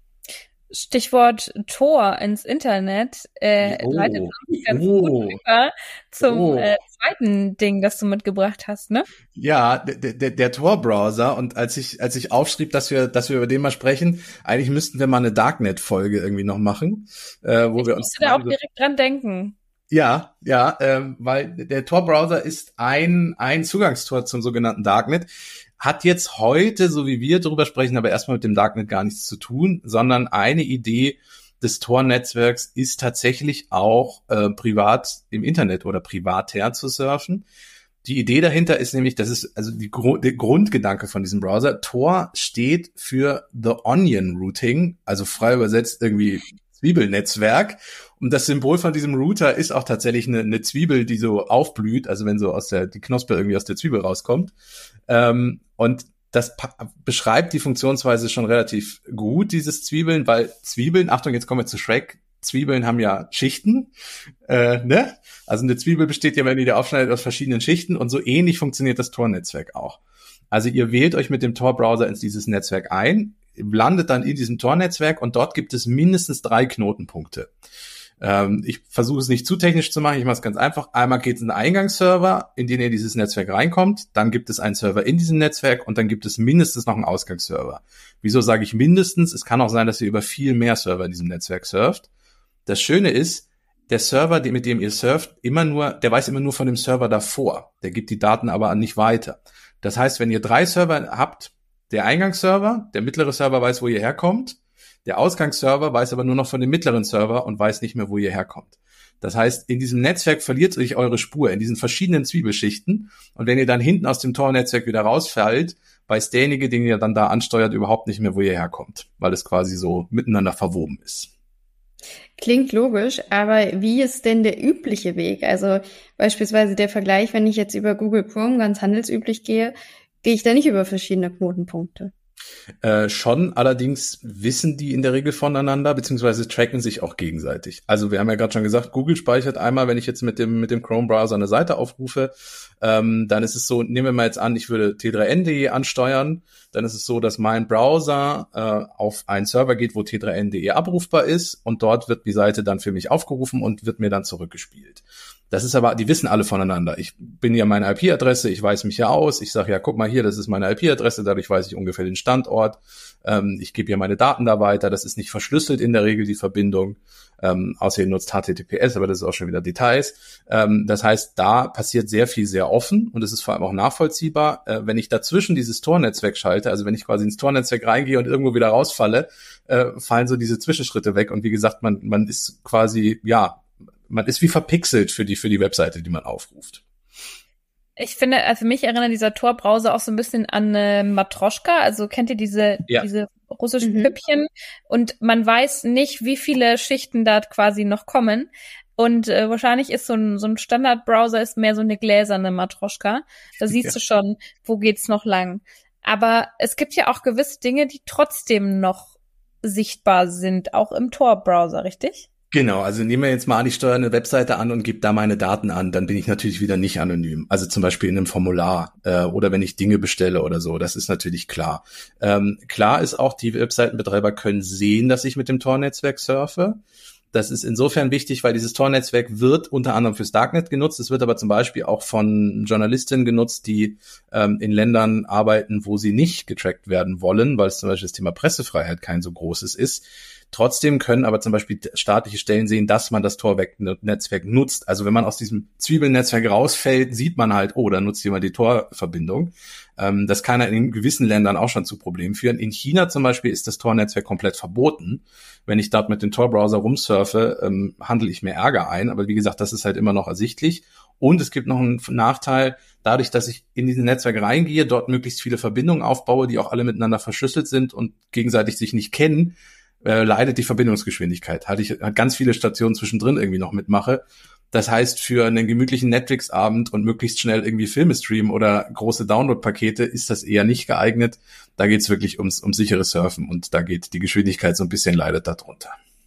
Stichwort Tor ins Internet äh, oh, leitet uns ganz oh, gut über zum oh. äh, zweiten Ding, das du mitgebracht hast, ne? Ja, der, der, der Tor-Browser. Und als ich als ich aufschrieb, dass wir dass wir über den mal sprechen, eigentlich müssten wir mal eine Darknet-Folge irgendwie noch machen, äh, wo ich wir uns musste da auch direkt dran denken. Ja, ja, ähm, weil der Tor-Browser ist ein ein Zugangstor zum sogenannten Darknet. Hat jetzt heute, so wie wir darüber sprechen, aber erstmal mit dem Darknet gar nichts zu tun, sondern eine Idee des Tor-Netzwerks ist tatsächlich auch äh, privat im Internet oder privather zu surfen. Die Idee dahinter ist nämlich, das ist also die Gru- der Grundgedanke von diesem Browser. Tor steht für The Onion Routing, also frei übersetzt irgendwie Zwiebelnetzwerk. Und das Symbol von diesem Router ist auch tatsächlich eine, eine Zwiebel, die so aufblüht, also wenn so aus der die Knospe irgendwie aus der Zwiebel rauskommt. Ähm, und das pa- beschreibt die Funktionsweise schon relativ gut, dieses Zwiebeln, weil Zwiebeln, Achtung, jetzt kommen wir zu Shrek, Zwiebeln haben ja Schichten, äh, ne? Also eine Zwiebel besteht ja, wenn ihr die aufschneidet, aus verschiedenen Schichten und so ähnlich funktioniert das Tor-Netzwerk auch. Also ihr wählt euch mit dem Tor-Browser in dieses Netzwerk ein, landet dann in diesem Tor-Netzwerk und dort gibt es mindestens drei Knotenpunkte. Ähm, ich versuche es nicht zu technisch zu machen, ich mache es ganz einfach. Einmal geht es in den Eingangsserver, in den ihr dieses Netzwerk reinkommt, dann gibt es einen Server in diesem Netzwerk und dann gibt es mindestens noch einen Ausgangsserver. Wieso sage ich mindestens? Es kann auch sein, dass ihr über viel mehr Server in diesem Netzwerk surft. Das Schöne ist, der Server, mit dem ihr surft, immer nur, der weiß immer nur von dem Server davor. Der gibt die Daten aber nicht weiter. Das heißt, wenn ihr drei Server habt, der Eingangsserver, der mittlere Server weiß, wo ihr herkommt, der Ausgangsserver weiß aber nur noch von dem mittleren Server und weiß nicht mehr, wo ihr herkommt. Das heißt, in diesem Netzwerk verliert sich eure Spur, in diesen verschiedenen Zwiebelschichten. Und wenn ihr dann hinten aus dem Tor-Netzwerk wieder rausfällt, weiß derjenige, den ihr dann da ansteuert, überhaupt nicht mehr, wo ihr herkommt, weil es quasi so miteinander verwoben ist. Klingt logisch, aber wie ist denn der übliche Weg? Also beispielsweise der Vergleich, wenn ich jetzt über Google Chrome ganz handelsüblich gehe, gehe ich da nicht über verschiedene Knotenpunkte? Äh, schon, allerdings wissen die in der Regel voneinander, beziehungsweise tracken sich auch gegenseitig. Also wir haben ja gerade schon gesagt, Google speichert einmal, wenn ich jetzt mit dem mit dem Chrome-Browser eine Seite aufrufe, ähm, dann ist es so, nehmen wir mal jetzt an, ich würde T drei N punkt de ansteuern, dann ist es so, dass mein Browser äh, auf einen Server geht, wo T drei N punkt de abrufbar ist und dort wird die Seite dann für mich aufgerufen und wird mir dann zurückgespielt. Das ist aber, die wissen alle voneinander. Ich bin ja meine I P-Adresse, ich weiß mich ja aus. Ich sage ja, guck mal hier, das ist meine I P-Adresse, dadurch weiß ich ungefähr den Standort. Ähm, ich gebe ja meine Daten da weiter. Das ist nicht verschlüsselt in der Regel, die Verbindung. Ähm, außer ihr nutzt H T T P S, aber das ist auch schon wieder Details. Ähm, das heißt, da passiert sehr viel sehr offen und es ist vor allem auch nachvollziehbar. Äh, wenn ich dazwischen dieses Tor-Netzwerk schalte, also wenn ich quasi ins Tor-Netzwerk reingehe und irgendwo wieder rausfalle, äh, fallen so diese Zwischenschritte weg. Und wie gesagt, man, man ist quasi, ja, man ist wie verpixelt für die, für die Webseite, die man aufruft. Ich finde, also für mich erinnert dieser Tor-Browser auch so ein bisschen an äh, Matroschka. Also kennt ihr diese, ja. diese russischen Mhm. Püppchen? Und man weiß nicht, wie viele Schichten da quasi noch kommen. Und äh, wahrscheinlich ist so ein, so ein Standard-Browser ist mehr so eine gläserne Matroschka. Da siehst Ja. du schon, wo geht's noch lang. Aber es gibt ja auch gewisse Dinge, die trotzdem noch sichtbar sind, auch im Tor-Browser, richtig? Genau, also nehmen wir jetzt mal an, ich steuere eine Webseite an und gebe da meine Daten an, dann bin ich natürlich wieder nicht anonym. Also zum Beispiel in einem Formular äh, oder wenn ich Dinge bestelle oder so, das ist natürlich klar. Ähm, klar ist auch, die Webseitenbetreiber können sehen, dass ich mit dem Tor-Netzwerk surfe. Das ist insofern wichtig, weil dieses Tor-Netzwerk wird unter anderem fürs Darknet genutzt. Es wird aber zum Beispiel auch von Journalistinnen genutzt, die ähm, in Ländern arbeiten, wo sie nicht getrackt werden wollen, weil es zum Beispiel das Thema Pressefreiheit kein so großes ist. Trotzdem können aber zum Beispiel staatliche Stellen sehen, dass man das Tor-Netzwerk nutzt. Also wenn man aus diesem Zwiebelnetzwerk rausfällt, sieht man halt, oh, da nutzt jemand die Tor-Verbindung. Ähm, das kann in gewissen Ländern auch schon zu Problemen führen. In China zum Beispiel ist das Tor-Netzwerk komplett verboten. Wenn ich dort mit dem Tor-Browser rumsurfe, ähm, handle ich mir Ärger ein. Aber wie gesagt, das ist halt immer noch ersichtlich. Und es gibt noch einen Nachteil, dadurch, dass ich in dieses Netzwerk reingehe, dort möglichst viele Verbindungen aufbaue, die auch alle miteinander verschlüsselt sind und gegenseitig sich nicht kennen, Äh, leidet die Verbindungsgeschwindigkeit. Hatte ich hat ganz viele Stationen zwischendrin irgendwie noch mitmache. Das heißt, für einen gemütlichen Netflix-Abend und möglichst schnell irgendwie Filme streamen oder große Download-Pakete ist das eher nicht geeignet. Da geht's wirklich ums, ums sichere Surfen und da geht die Geschwindigkeit so ein bisschen leidet darunter.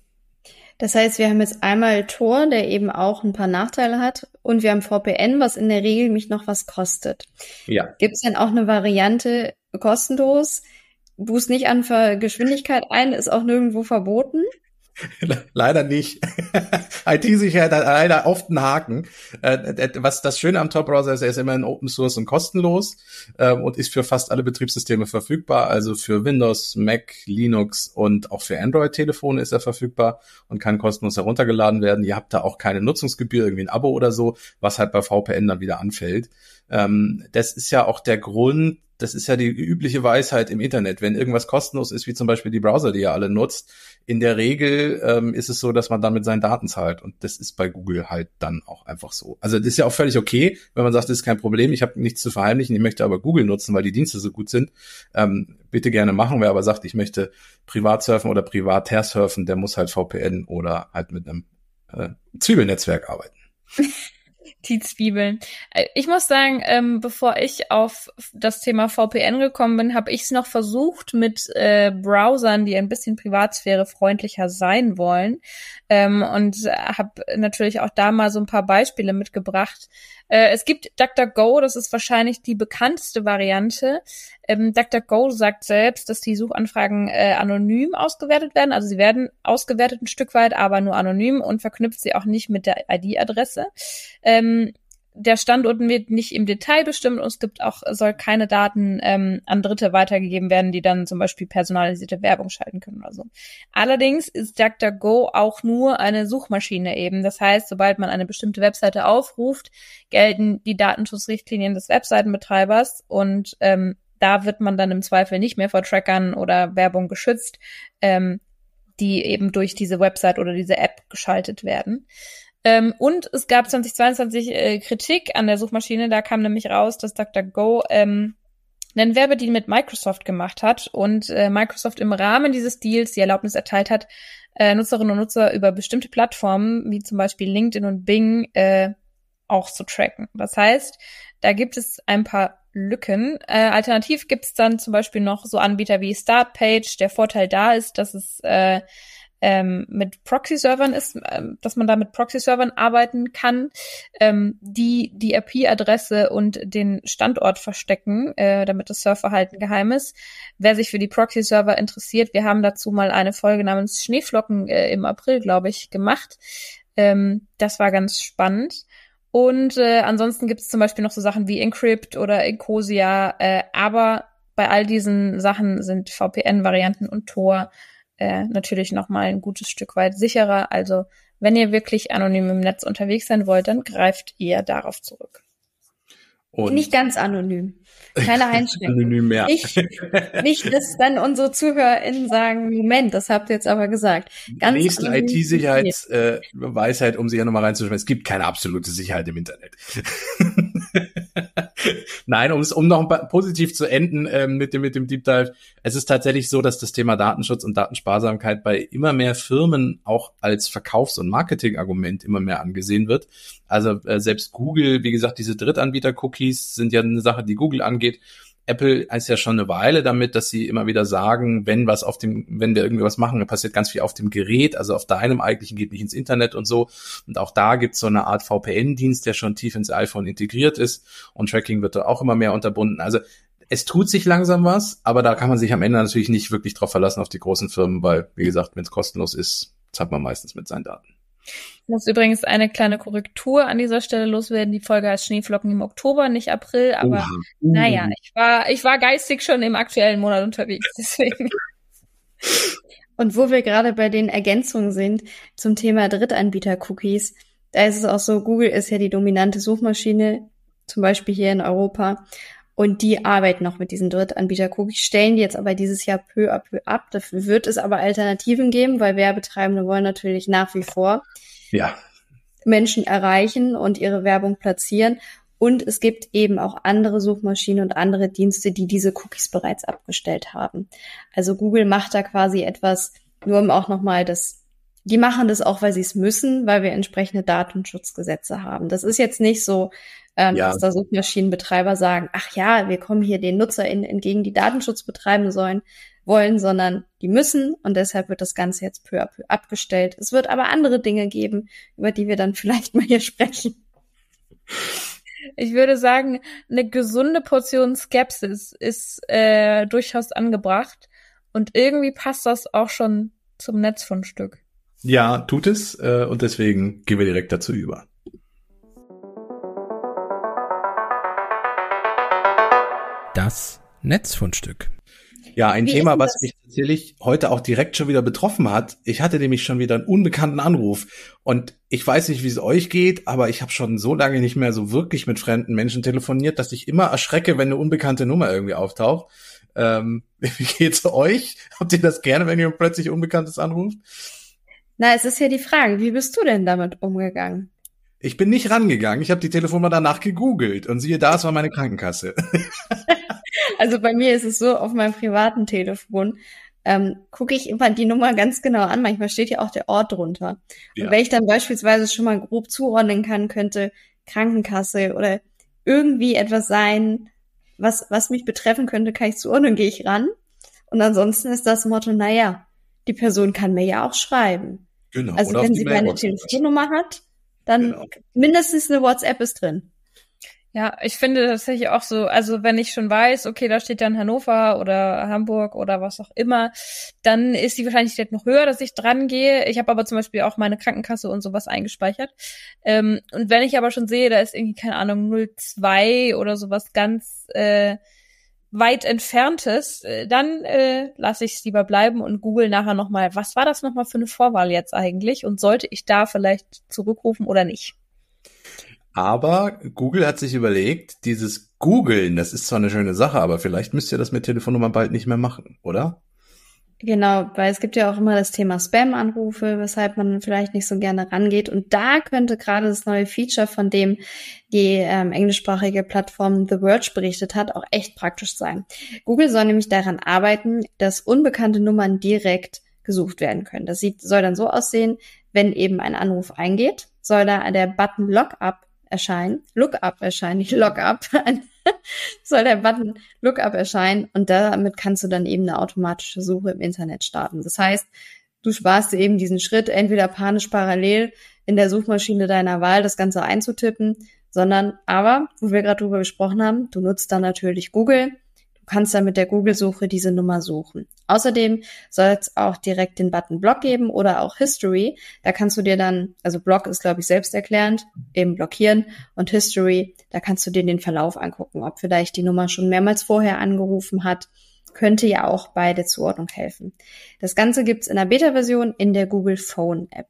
Das heißt, wir haben jetzt einmal Tor, der eben auch ein paar Nachteile hat, und wir haben V P N, was in der Regel mich noch was kostet. Ja. Gibt es denn auch eine Variante kostenlos? Buß nicht an für Geschwindigkeit ein, ist auch nirgendwo verboten. Leider nicht. I T-Sicherheit hat leider oft einen Haken. Äh, was das Schöne am Tor-Browser ist, er ist immer in Open Source und kostenlos ähm, und ist für fast alle Betriebssysteme verfügbar. Also für Windows, Mac, Linux und auch für Android-Telefone ist er verfügbar und kann kostenlos heruntergeladen werden. Ihr habt da auch keine Nutzungsgebühr, irgendwie ein Abo oder so, was halt bei V P N dann wieder anfällt. Ähm, das ist ja auch der Grund, das ist ja die übliche Weisheit im Internet. Wenn irgendwas kostenlos ist, wie zum Beispiel die Browser, die ihr alle nutzt, in der Regel ähm, ist es so, dass man dann mit seinen Daten zahlt. Und das ist bei Google halt dann auch einfach so. Also das ist ja auch völlig okay, wenn man sagt, das ist kein Problem, ich habe nichts zu verheimlichen, ich möchte aber Google nutzen, weil die Dienste so gut sind. Ähm, bitte gerne machen. Wer aber sagt, ich möchte privat surfen oder privat surfen, der muss halt V P N oder halt mit einem äh, Zwiebelnetzwerk arbeiten. Die Zwiebeln. Ich muss sagen, ähm, bevor ich auf das Thema V P N gekommen bin, habe ich es noch versucht mit äh, Browsern, die ein bisschen privatsphärefreundlicher sein wollen, ähm, und habe natürlich auch da mal so ein paar Beispiele mitgebracht. Äh, es gibt DuckDuckGo, das ist wahrscheinlich die bekannteste Variante. Ähm, DuckDuckGo sagt selbst, dass die Suchanfragen äh, anonym ausgewertet werden. Also sie werden ausgewertet ein Stück weit, aber nur anonym und verknüpft sie auch nicht mit der I D-Adresse. Ähm, Der Standort wird nicht im Detail bestimmt und es gibt auch, soll keine Daten ähm, an Dritte weitergegeben werden, die dann zum Beispiel personalisierte Werbung schalten können oder so. Allerdings ist DuckDuckGo auch nur eine Suchmaschine eben. Das heißt, sobald man eine bestimmte Webseite aufruft, gelten die Datenschutzrichtlinien des Webseitenbetreibers und ähm, da wird man dann im Zweifel nicht mehr vor Trackern oder Werbung geschützt, ähm, die eben durch diese Website oder diese App geschaltet werden. Ähm, und es gab zwanzig zweiundzwanzig äh, Kritik an der Suchmaschine. Da kam nämlich raus, dass DuckDuckGo ähm, einen Werbedeal mit Microsoft gemacht hat und äh, Microsoft im Rahmen dieses Deals die Erlaubnis erteilt hat, äh, Nutzerinnen und Nutzer über bestimmte Plattformen, wie zum Beispiel LinkedIn und Bing, äh, auch zu tracken. Das heißt, da gibt es ein paar Lücken. Äh, alternativ gibt es dann zum Beispiel noch so Anbieter wie Startpage. Der Vorteil da ist, dass es äh, ähm, mit Proxy-Servern ist, äh, dass man da mit Proxy-Servern arbeiten kann, ähm, die die I P-Adresse und den Standort verstecken, äh, damit das Surfverhalten geheim ist. Wer sich für die Proxy-Server interessiert, wir haben dazu mal eine Folge namens Schneeflocken äh, im April, glaube ich, gemacht. Ähm, das war ganz spannend. Und äh, ansonsten gibt es zum Beispiel noch so Sachen wie Encrypt oder Ecosia, äh, aber bei all diesen Sachen sind V P N-Varianten und Tor äh, natürlich noch mal ein gutes Stück weit sicherer. Also wenn ihr wirklich anonym im Netz unterwegs sein wollt, dann greift ihr darauf zurück. Und nicht ganz anonym. Keine Einschränkung. Anonym mehr. Nicht, nicht, dass dann unsere ZuhörerInnen sagen, Moment, das habt ihr jetzt aber gesagt. Ganz Nächste I T-Sicherheitsweisheit, äh, um sie ja nochmal reinzuschreiben. Es gibt keine absolute Sicherheit im Internet. Nein, um es um noch positiv zu enden äh, mit dem mit dem Deep Dive. Es ist tatsächlich so, dass das Thema Datenschutz und Datensparsamkeit bei immer mehr Firmen auch als Verkaufs- und Marketingargument immer mehr angesehen wird. Also äh, selbst Google, wie gesagt, diese Drittanbieter-Cookies sind ja eine Sache, die Google angeht. Apple ist ja schon eine Weile damit, dass sie immer wieder sagen, wenn was auf dem, wenn wir irgendwie was machen, dann passiert ganz viel auf dem Gerät, also auf deinem eigentlichen, geht nicht ins Internet und so. Und auch da gibt's so eine Art V P N-Dienst, der schon tief ins iPhone integriert ist und Tracking wird da auch immer mehr unterbunden. Also es tut sich langsam was, aber da kann man sich am Ende natürlich nicht wirklich drauf verlassen auf die großen Firmen, weil, wie gesagt, wenn es kostenlos ist, zahlt man meistens mit seinen Daten. Ich muss übrigens eine kleine Korrektur an dieser Stelle loswerden. Die Folge heißt Schneeflocken im Oktober, nicht April, aber uh, uh. naja, ich war, ich war geistig schon im aktuellen Monat unterwegs, deswegen. Und wo wir gerade bei den Ergänzungen sind zum Thema Drittanbieter-Cookies, da ist es auch so, Google ist ja die dominante Suchmaschine, zum Beispiel hier in Europa, und die arbeiten noch mit diesen Drittanbieter-Cookies, stellen die jetzt aber dieses Jahr peu à peu ab. Dafür wird es aber Alternativen geben, weil Werbetreibende wollen natürlich nach wie vor ja. Menschen erreichen und ihre Werbung platzieren. Und es gibt eben auch andere Suchmaschinen und andere Dienste, die diese Cookies bereits abgestellt haben. Also Google macht da quasi etwas, nur um auch nochmal das, die machen das auch, weil sie es müssen, weil wir entsprechende Datenschutzgesetze haben. Das ist jetzt nicht so, ähm, ja. dass da Suchmaschinenbetreiber sagen, ach ja, wir kommen hier den NutzerInnen entgegen, die Datenschutz betreiben sollen, wollen, sondern die müssen und deshalb wird das Ganze jetzt peu à peu abgestellt. Es wird aber andere Dinge geben, über die wir dann vielleicht mal hier sprechen. Ich würde sagen, eine gesunde Portion Skepsis ist äh, durchaus angebracht und irgendwie passt das auch schon zum Netzfundstück. Ja, tut es äh, und deswegen gehen wir direkt dazu über. Das Netzfundstück. Ja, ein Wie Thema, was mich tatsächlich heute auch direkt schon wieder betroffen hat. Ich hatte nämlich schon wieder einen unbekannten Anruf und ich weiß nicht, wie es euch geht, aber ich habe schon so lange nicht mehr so wirklich mit fremden Menschen telefoniert, dass ich immer erschrecke, wenn eine unbekannte Nummer irgendwie auftaucht. Ähm, wie geht's euch? Habt ihr das gerne, wenn ihr plötzlich Unbekanntes anruft? Na, es ist ja die Frage, wie bist du denn damit umgegangen? Ich bin nicht rangegangen, ich habe die Telefonnummer danach gegoogelt und siehe da, es war meine Krankenkasse. Also bei mir ist es so, auf meinem privaten Telefon ähm, gucke ich immer die Nummer ganz genau an. Manchmal steht ja auch der Ort drunter. Ja. Und wenn ich dann beispielsweise schon mal grob zuordnen kann, könnte Krankenkasse oder irgendwie etwas sein, was was mich betreffen könnte, kann ich zuordnen, gehe ich ran. Und ansonsten ist das Motto, naja, die Person kann mir ja auch schreiben. Genau. Also wenn sie meine Telefonnummer hat, dann genau. mindestens eine WhatsApp ist drin. Ja, ich finde tatsächlich auch so, also wenn ich schon weiß, okay, da steht dann Hannover oder Hamburg oder was auch immer, dann ist die Wahrscheinlichkeit noch höher, dass ich dran gehe. Ich habe aber zum Beispiel auch meine Krankenkasse und sowas eingespeichert. Ähm, und wenn ich aber schon sehe, da ist irgendwie, keine Ahnung, null zwei oder sowas ganz äh, weit entferntes, äh, dann äh, lasse ich es lieber bleiben und google nachher nochmal, was war das nochmal für eine Vorwahl jetzt eigentlich und sollte ich da vielleicht zurückrufen oder nicht? Aber Google hat sich überlegt, dieses Googlen, das ist zwar eine schöne Sache, aber vielleicht müsst ihr das mit Telefonnummern bald nicht mehr machen, oder? Genau, weil es gibt ja auch immer das Thema Spam-Anrufe, weshalb man vielleicht nicht so gerne rangeht. Und da könnte gerade das neue Feature, von dem die ähm, englischsprachige Plattform The Verge berichtet hat, auch echt praktisch sein. Google soll nämlich daran arbeiten, dass unbekannte Nummern direkt gesucht werden können. Das sieht, soll dann so aussehen, wenn eben ein Anruf eingeht, soll da der Button Lookup erscheinen, Lookup erscheinen, nicht Lockup, soll der Button Lookup erscheinen und damit kannst du dann eben eine automatische Suche im Internet starten. Das heißt, du sparst dir eben diesen Schritt, entweder panisch parallel in der Suchmaschine deiner Wahl das Ganze einzutippen, sondern aber, wo wir gerade drüber gesprochen haben, du nutzt dann natürlich Google. Du kannst dann mit der Google-Suche diese Nummer suchen. Außerdem soll es auch direkt den Button Block geben oder auch History. Da kannst du dir dann, also Block ist, glaube ich, selbsterklärend, eben blockieren und History, da kannst du dir den Verlauf angucken, ob vielleicht die Nummer schon mehrmals vorher angerufen hat. Könnte ja auch bei der Zuordnung helfen. Das Ganze gibt's in der Beta-Version in der Google Phone App.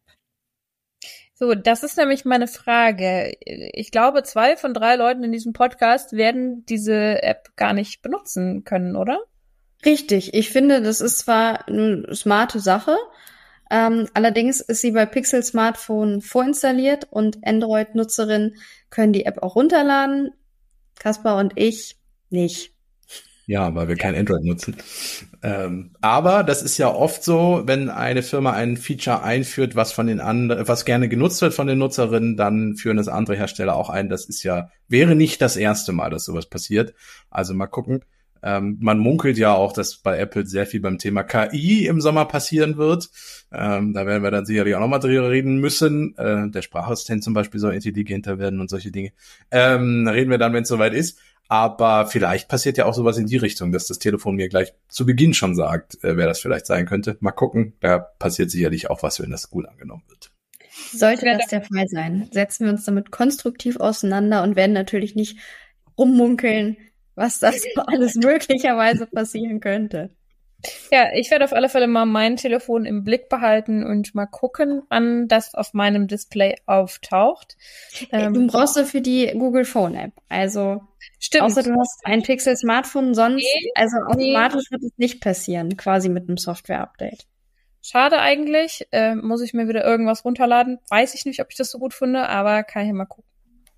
So, das ist nämlich meine Frage. Ich glaube, zwei von drei Leuten in diesem Podcast werden diese App gar nicht benutzen können, oder? Richtig. Ich finde, das ist zwar eine smarte Sache, ähm, allerdings ist sie bei Pixel Smartphone vorinstalliert und Android-Nutzerinnen können die App auch runterladen. Kaspar und ich nicht. Ja, weil wir kein Android nutzen. Ähm, aber das ist ja oft so, wenn eine Firma ein Feature einführt, was von den anderen, was gerne genutzt wird von den Nutzerinnen, dann führen das andere Hersteller auch ein. Das ist ja, wäre nicht das erste Mal, dass sowas passiert. Also mal gucken. Ähm, man munkelt ja auch, dass bei Apple sehr viel beim Thema K I im Sommer passieren wird. Ähm, da werden wir dann sicherlich auch nochmal drüber reden müssen. Äh, der Sprachassistent zum Beispiel soll intelligenter werden und solche Dinge. Ähm, da reden wir dann, wenn es soweit ist. Aber vielleicht passiert ja auch sowas in die Richtung, dass das Telefon mir gleich zu Beginn schon sagt, äh, wer das vielleicht sein könnte. Mal gucken, da passiert sicherlich auch was, wenn das gut angenommen wird. Sollte das der Fall sein, setzen wir uns damit konstruktiv auseinander und werden natürlich nicht rummunkeln, was das alles möglicherweise passieren könnte. Ja, ich werde auf alle Fälle mal mein Telefon im Blick behalten und mal gucken, wann das auf meinem Display auftaucht. Ähm, du brauchst dafür die Google Phone App. Also, stimmt. Außer du hast ein Pixel Smartphone, sonst, nee, also automatisch nee. wird es nicht passieren, quasi mit einem Software-Update. Schade eigentlich. Äh, muss ich mir wieder irgendwas runterladen. Weiß ich nicht, ob ich das so gut finde, aber kann ich ja mal gucken.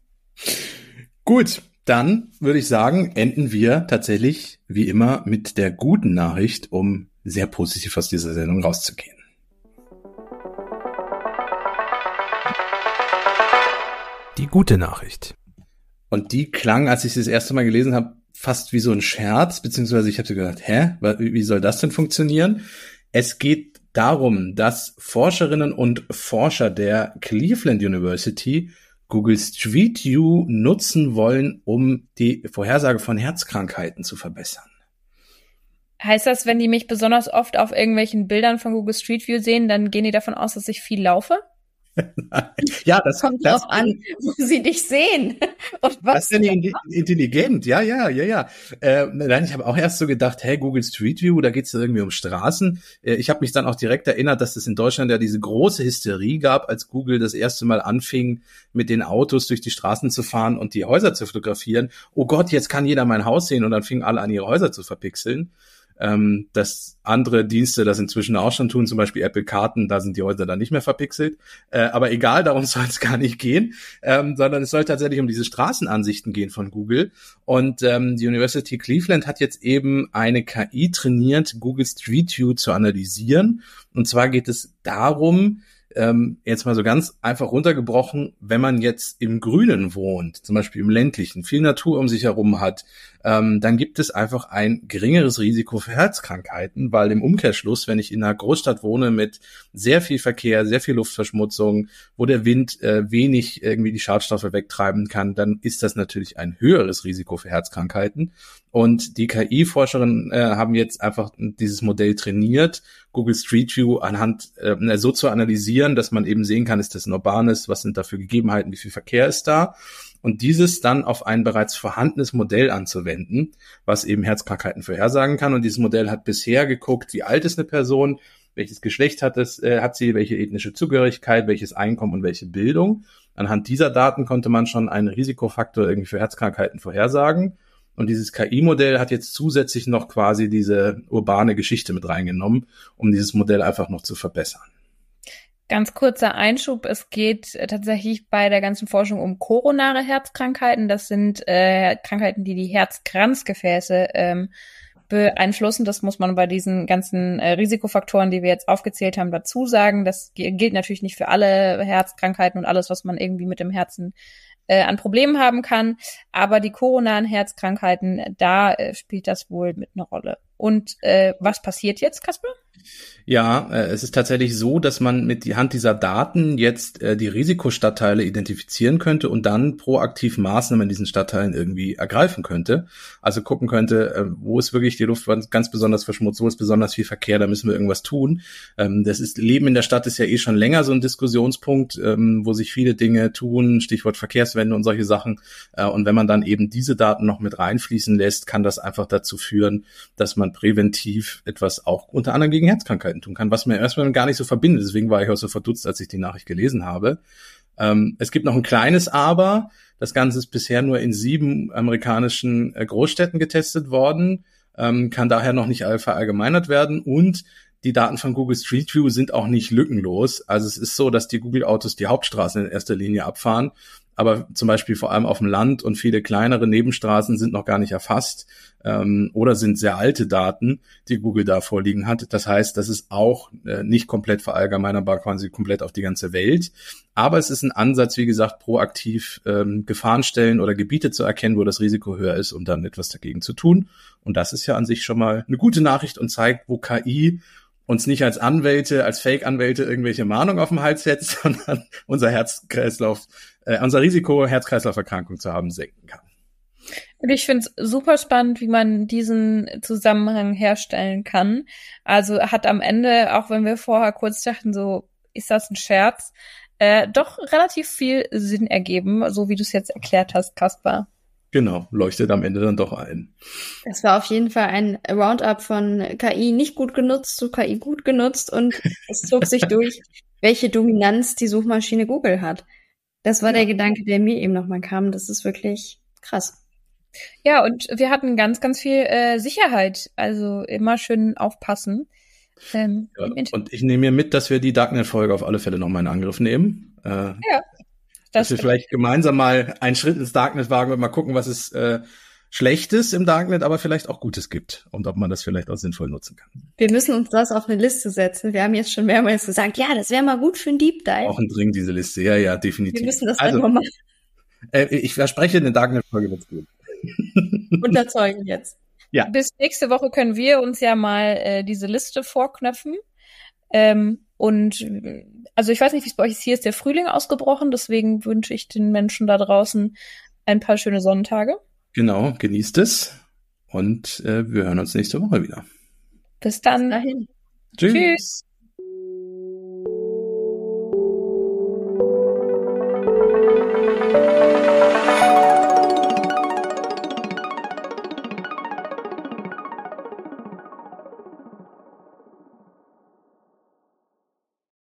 Gut. Dann würde ich sagen, enden wir tatsächlich wie immer mit der guten Nachricht, um sehr positiv aus dieser Sendung rauszugehen. Die gute Nachricht. Und die klang, als ich sie das erste Mal gelesen habe, fast wie so ein Scherz, beziehungsweise ich habe so gedacht, hä, wie soll das denn funktionieren? Es geht darum, dass Forscherinnen und Forscher der Cleveland University Google Street View nutzen wollen, um die Vorhersage von Herzkrankheiten zu verbessern. Heißt das, wenn die mich besonders oft auf irgendwelchen Bildern von Google Street View sehen, dann gehen die davon aus, dass ich viel laufe? Ja, das kommt das, drauf an, wo sie dich sehen. Und was das ist ja nicht intelligent, ja, ja, ja, ja. Äh, nein, ich habe auch erst so gedacht, hey, Google Street View, da geht es irgendwie um Straßen. Äh, ich habe mich dann auch direkt erinnert, dass es in Deutschland ja diese große Hysterie gab, als Google das erste Mal anfing, mit den Autos durch die Straßen zu fahren und die Häuser zu fotografieren. Oh Gott, jetzt kann jeder mein Haus sehen und dann fingen alle an, ihre Häuser zu verpixeln. Ähm, dass andere Dienste das inzwischen auch schon tun, zum Beispiel Apple Karten, da sind die Häuser dann nicht mehr verpixelt. Äh, aber egal, darum soll es gar nicht gehen, ähm, sondern es soll tatsächlich um diese Straßenansichten gehen von Google. Und ähm, die University Cleveland hat jetzt eben eine K I trainiert, Google Street View zu analysieren. Und zwar geht es darum, ähm, jetzt mal so ganz einfach runtergebrochen, wenn man jetzt im Grünen wohnt, zum Beispiel im ländlichen, viel Natur um sich herum hat, ähm, dann gibt es einfach ein geringeres Risiko für Herzkrankheiten, weil im Umkehrschluss, wenn ich in einer Großstadt wohne mit sehr viel Verkehr, sehr viel Luftverschmutzung, wo der Wind äh, wenig irgendwie die Schadstoffe wegtreiben kann, dann ist das natürlich ein höheres Risiko für Herzkrankheiten. Und die K I-Forscherinnen äh, haben jetzt einfach dieses Modell trainiert, Google Street View anhand äh, so zu analysieren, dass man eben sehen kann, ist das ein urbanes, was sind da für Gegebenheiten, wie viel Verkehr ist da? Und dieses dann auf ein bereits vorhandenes Modell anzuwenden, was eben Herzkrankheiten vorhersagen kann. Und dieses Modell hat bisher geguckt, wie alt ist eine Person, welches Geschlecht hat es, äh, hat sie, welche ethnische Zugehörigkeit, welches Einkommen und welche Bildung. Anhand dieser Daten konnte man schon einen Risikofaktor irgendwie für Herzkrankheiten vorhersagen. Und dieses K I-Modell hat jetzt zusätzlich noch quasi diese urbane Geschichte mit reingenommen, um dieses Modell einfach noch zu verbessern. Ganz kurzer Einschub, es geht tatsächlich bei der ganzen Forschung um koronare Herzkrankheiten. Das sind äh, Krankheiten, die die Herzkranzgefäße ähm, beeinflussen. Das muss man bei diesen ganzen äh, Risikofaktoren, die wir jetzt aufgezählt haben, dazu sagen. Das g- gilt natürlich nicht für alle Herzkrankheiten und alles, was man irgendwie mit dem Herzen äh, an Problemen haben kann. Aber die koronaren Herzkrankheiten, da äh, spielt das wohl mit eine Rolle. Und äh, was passiert jetzt, Kasper? Ja, äh, es ist tatsächlich so, dass man mit die Hand dieser Daten jetzt äh, die Risikostadtteile identifizieren könnte und dann proaktiv Maßnahmen in diesen Stadtteilen irgendwie ergreifen könnte. Also gucken könnte, äh, wo ist wirklich die Luft ganz besonders verschmutzt, wo ist besonders viel Verkehr, da müssen wir irgendwas tun. Ähm, das ist, Leben in der Stadt ist ja eh schon länger so ein Diskussionspunkt, ähm, wo sich viele Dinge tun, Stichwort Verkehrswende und solche Sachen. Äh, und wenn man dann eben diese Daten noch mit reinfließen lässt, kann das einfach dazu führen, dass man präventiv etwas auch unter anderem gegen Herzkrankheiten tun kann, was mir erstmal gar nicht so verbindet. Deswegen war ich auch so verdutzt, als ich die Nachricht gelesen habe. Ähm, es gibt noch ein kleines Aber. Das Ganze ist bisher nur in sieben amerikanischen äh, Großstädten getestet worden, ähm, kann daher noch nicht verallgemeinert werden. Und die Daten von Google Street View sind auch nicht lückenlos. Also es ist so, dass die Google-Autos die Hauptstraßen in erster Linie abfahren, aber zum Beispiel vor allem auf dem Land und viele kleinere Nebenstraßen sind noch gar nicht erfasst ähm, oder sind sehr alte Daten, die Google da vorliegen hat. Das heißt, das ist auch äh, nicht komplett verallgemeinerbar, quasi komplett auf die ganze Welt. Aber es ist ein Ansatz, wie gesagt, proaktiv ähm, Gefahrenstellen oder Gebiete zu erkennen, wo das Risiko höher ist, um dann etwas dagegen zu tun. Und das ist ja an sich schon mal eine gute Nachricht und zeigt, wo K I uns nicht als Anwälte, als Fake-Anwälte irgendwelche Mahnungen auf den Hals setzt, sondern unser Herzkreislauf, äh, unser Risiko, Herz-Kreislauf-Erkrankung zu haben, senken kann. Und ich finde es super spannend, wie man diesen Zusammenhang herstellen kann. Also hat am Ende, auch wenn wir vorher kurz dachten, so, ist das ein Scherz, äh, doch relativ viel Sinn ergeben, so wie du es jetzt erklärt hast, Kaspar. Genau, leuchtet am Ende dann doch ein. Das war auf jeden Fall ein Roundup von K I nicht gut genutzt zu K I gut genutzt und es zog sich durch, welche Dominanz die Suchmaschine Google hat. Das war ja der Gedanke, der mir eben nochmal kam. Das ist wirklich krass. Ja, und wir hatten ganz, ganz viel äh, Sicherheit. Also immer schön aufpassen. Ähm, ja, und ich nehme mir mit, dass wir die Darknet-Folge auf alle Fälle nochmal in Angriff nehmen. Äh, ja. Dass wir vielleicht gemeinsam mal einen Schritt ins Darknet wagen und mal gucken, was es äh, Schlechtes im Darknet, aber vielleicht auch Gutes gibt und ob man das vielleicht auch sinnvoll nutzen kann. Wir müssen uns das auf eine Liste setzen. Wir haben jetzt schon mehrmals gesagt, ja, das wäre mal gut für ein Deep Dive. Auch ein Dring, diese Liste. Ja, ja, definitiv. Wir müssen das also, einfach machen. Äh, ich verspreche, eine Darknet-Folge wird's gut. Unterzeugen jetzt. Ja. Bis nächste Woche können wir uns ja mal äh, diese Liste vorknöpfen. Ähm, und also ich weiß nicht, wie es bei euch ist. Hier ist der Frühling ausgebrochen, deswegen wünsche ich den Menschen da draußen ein paar schöne Sonnentage. Genau, genießt es und äh, wir hören uns nächste Woche wieder. Bis dann. Bis dahin. Tschüss. Tschüss.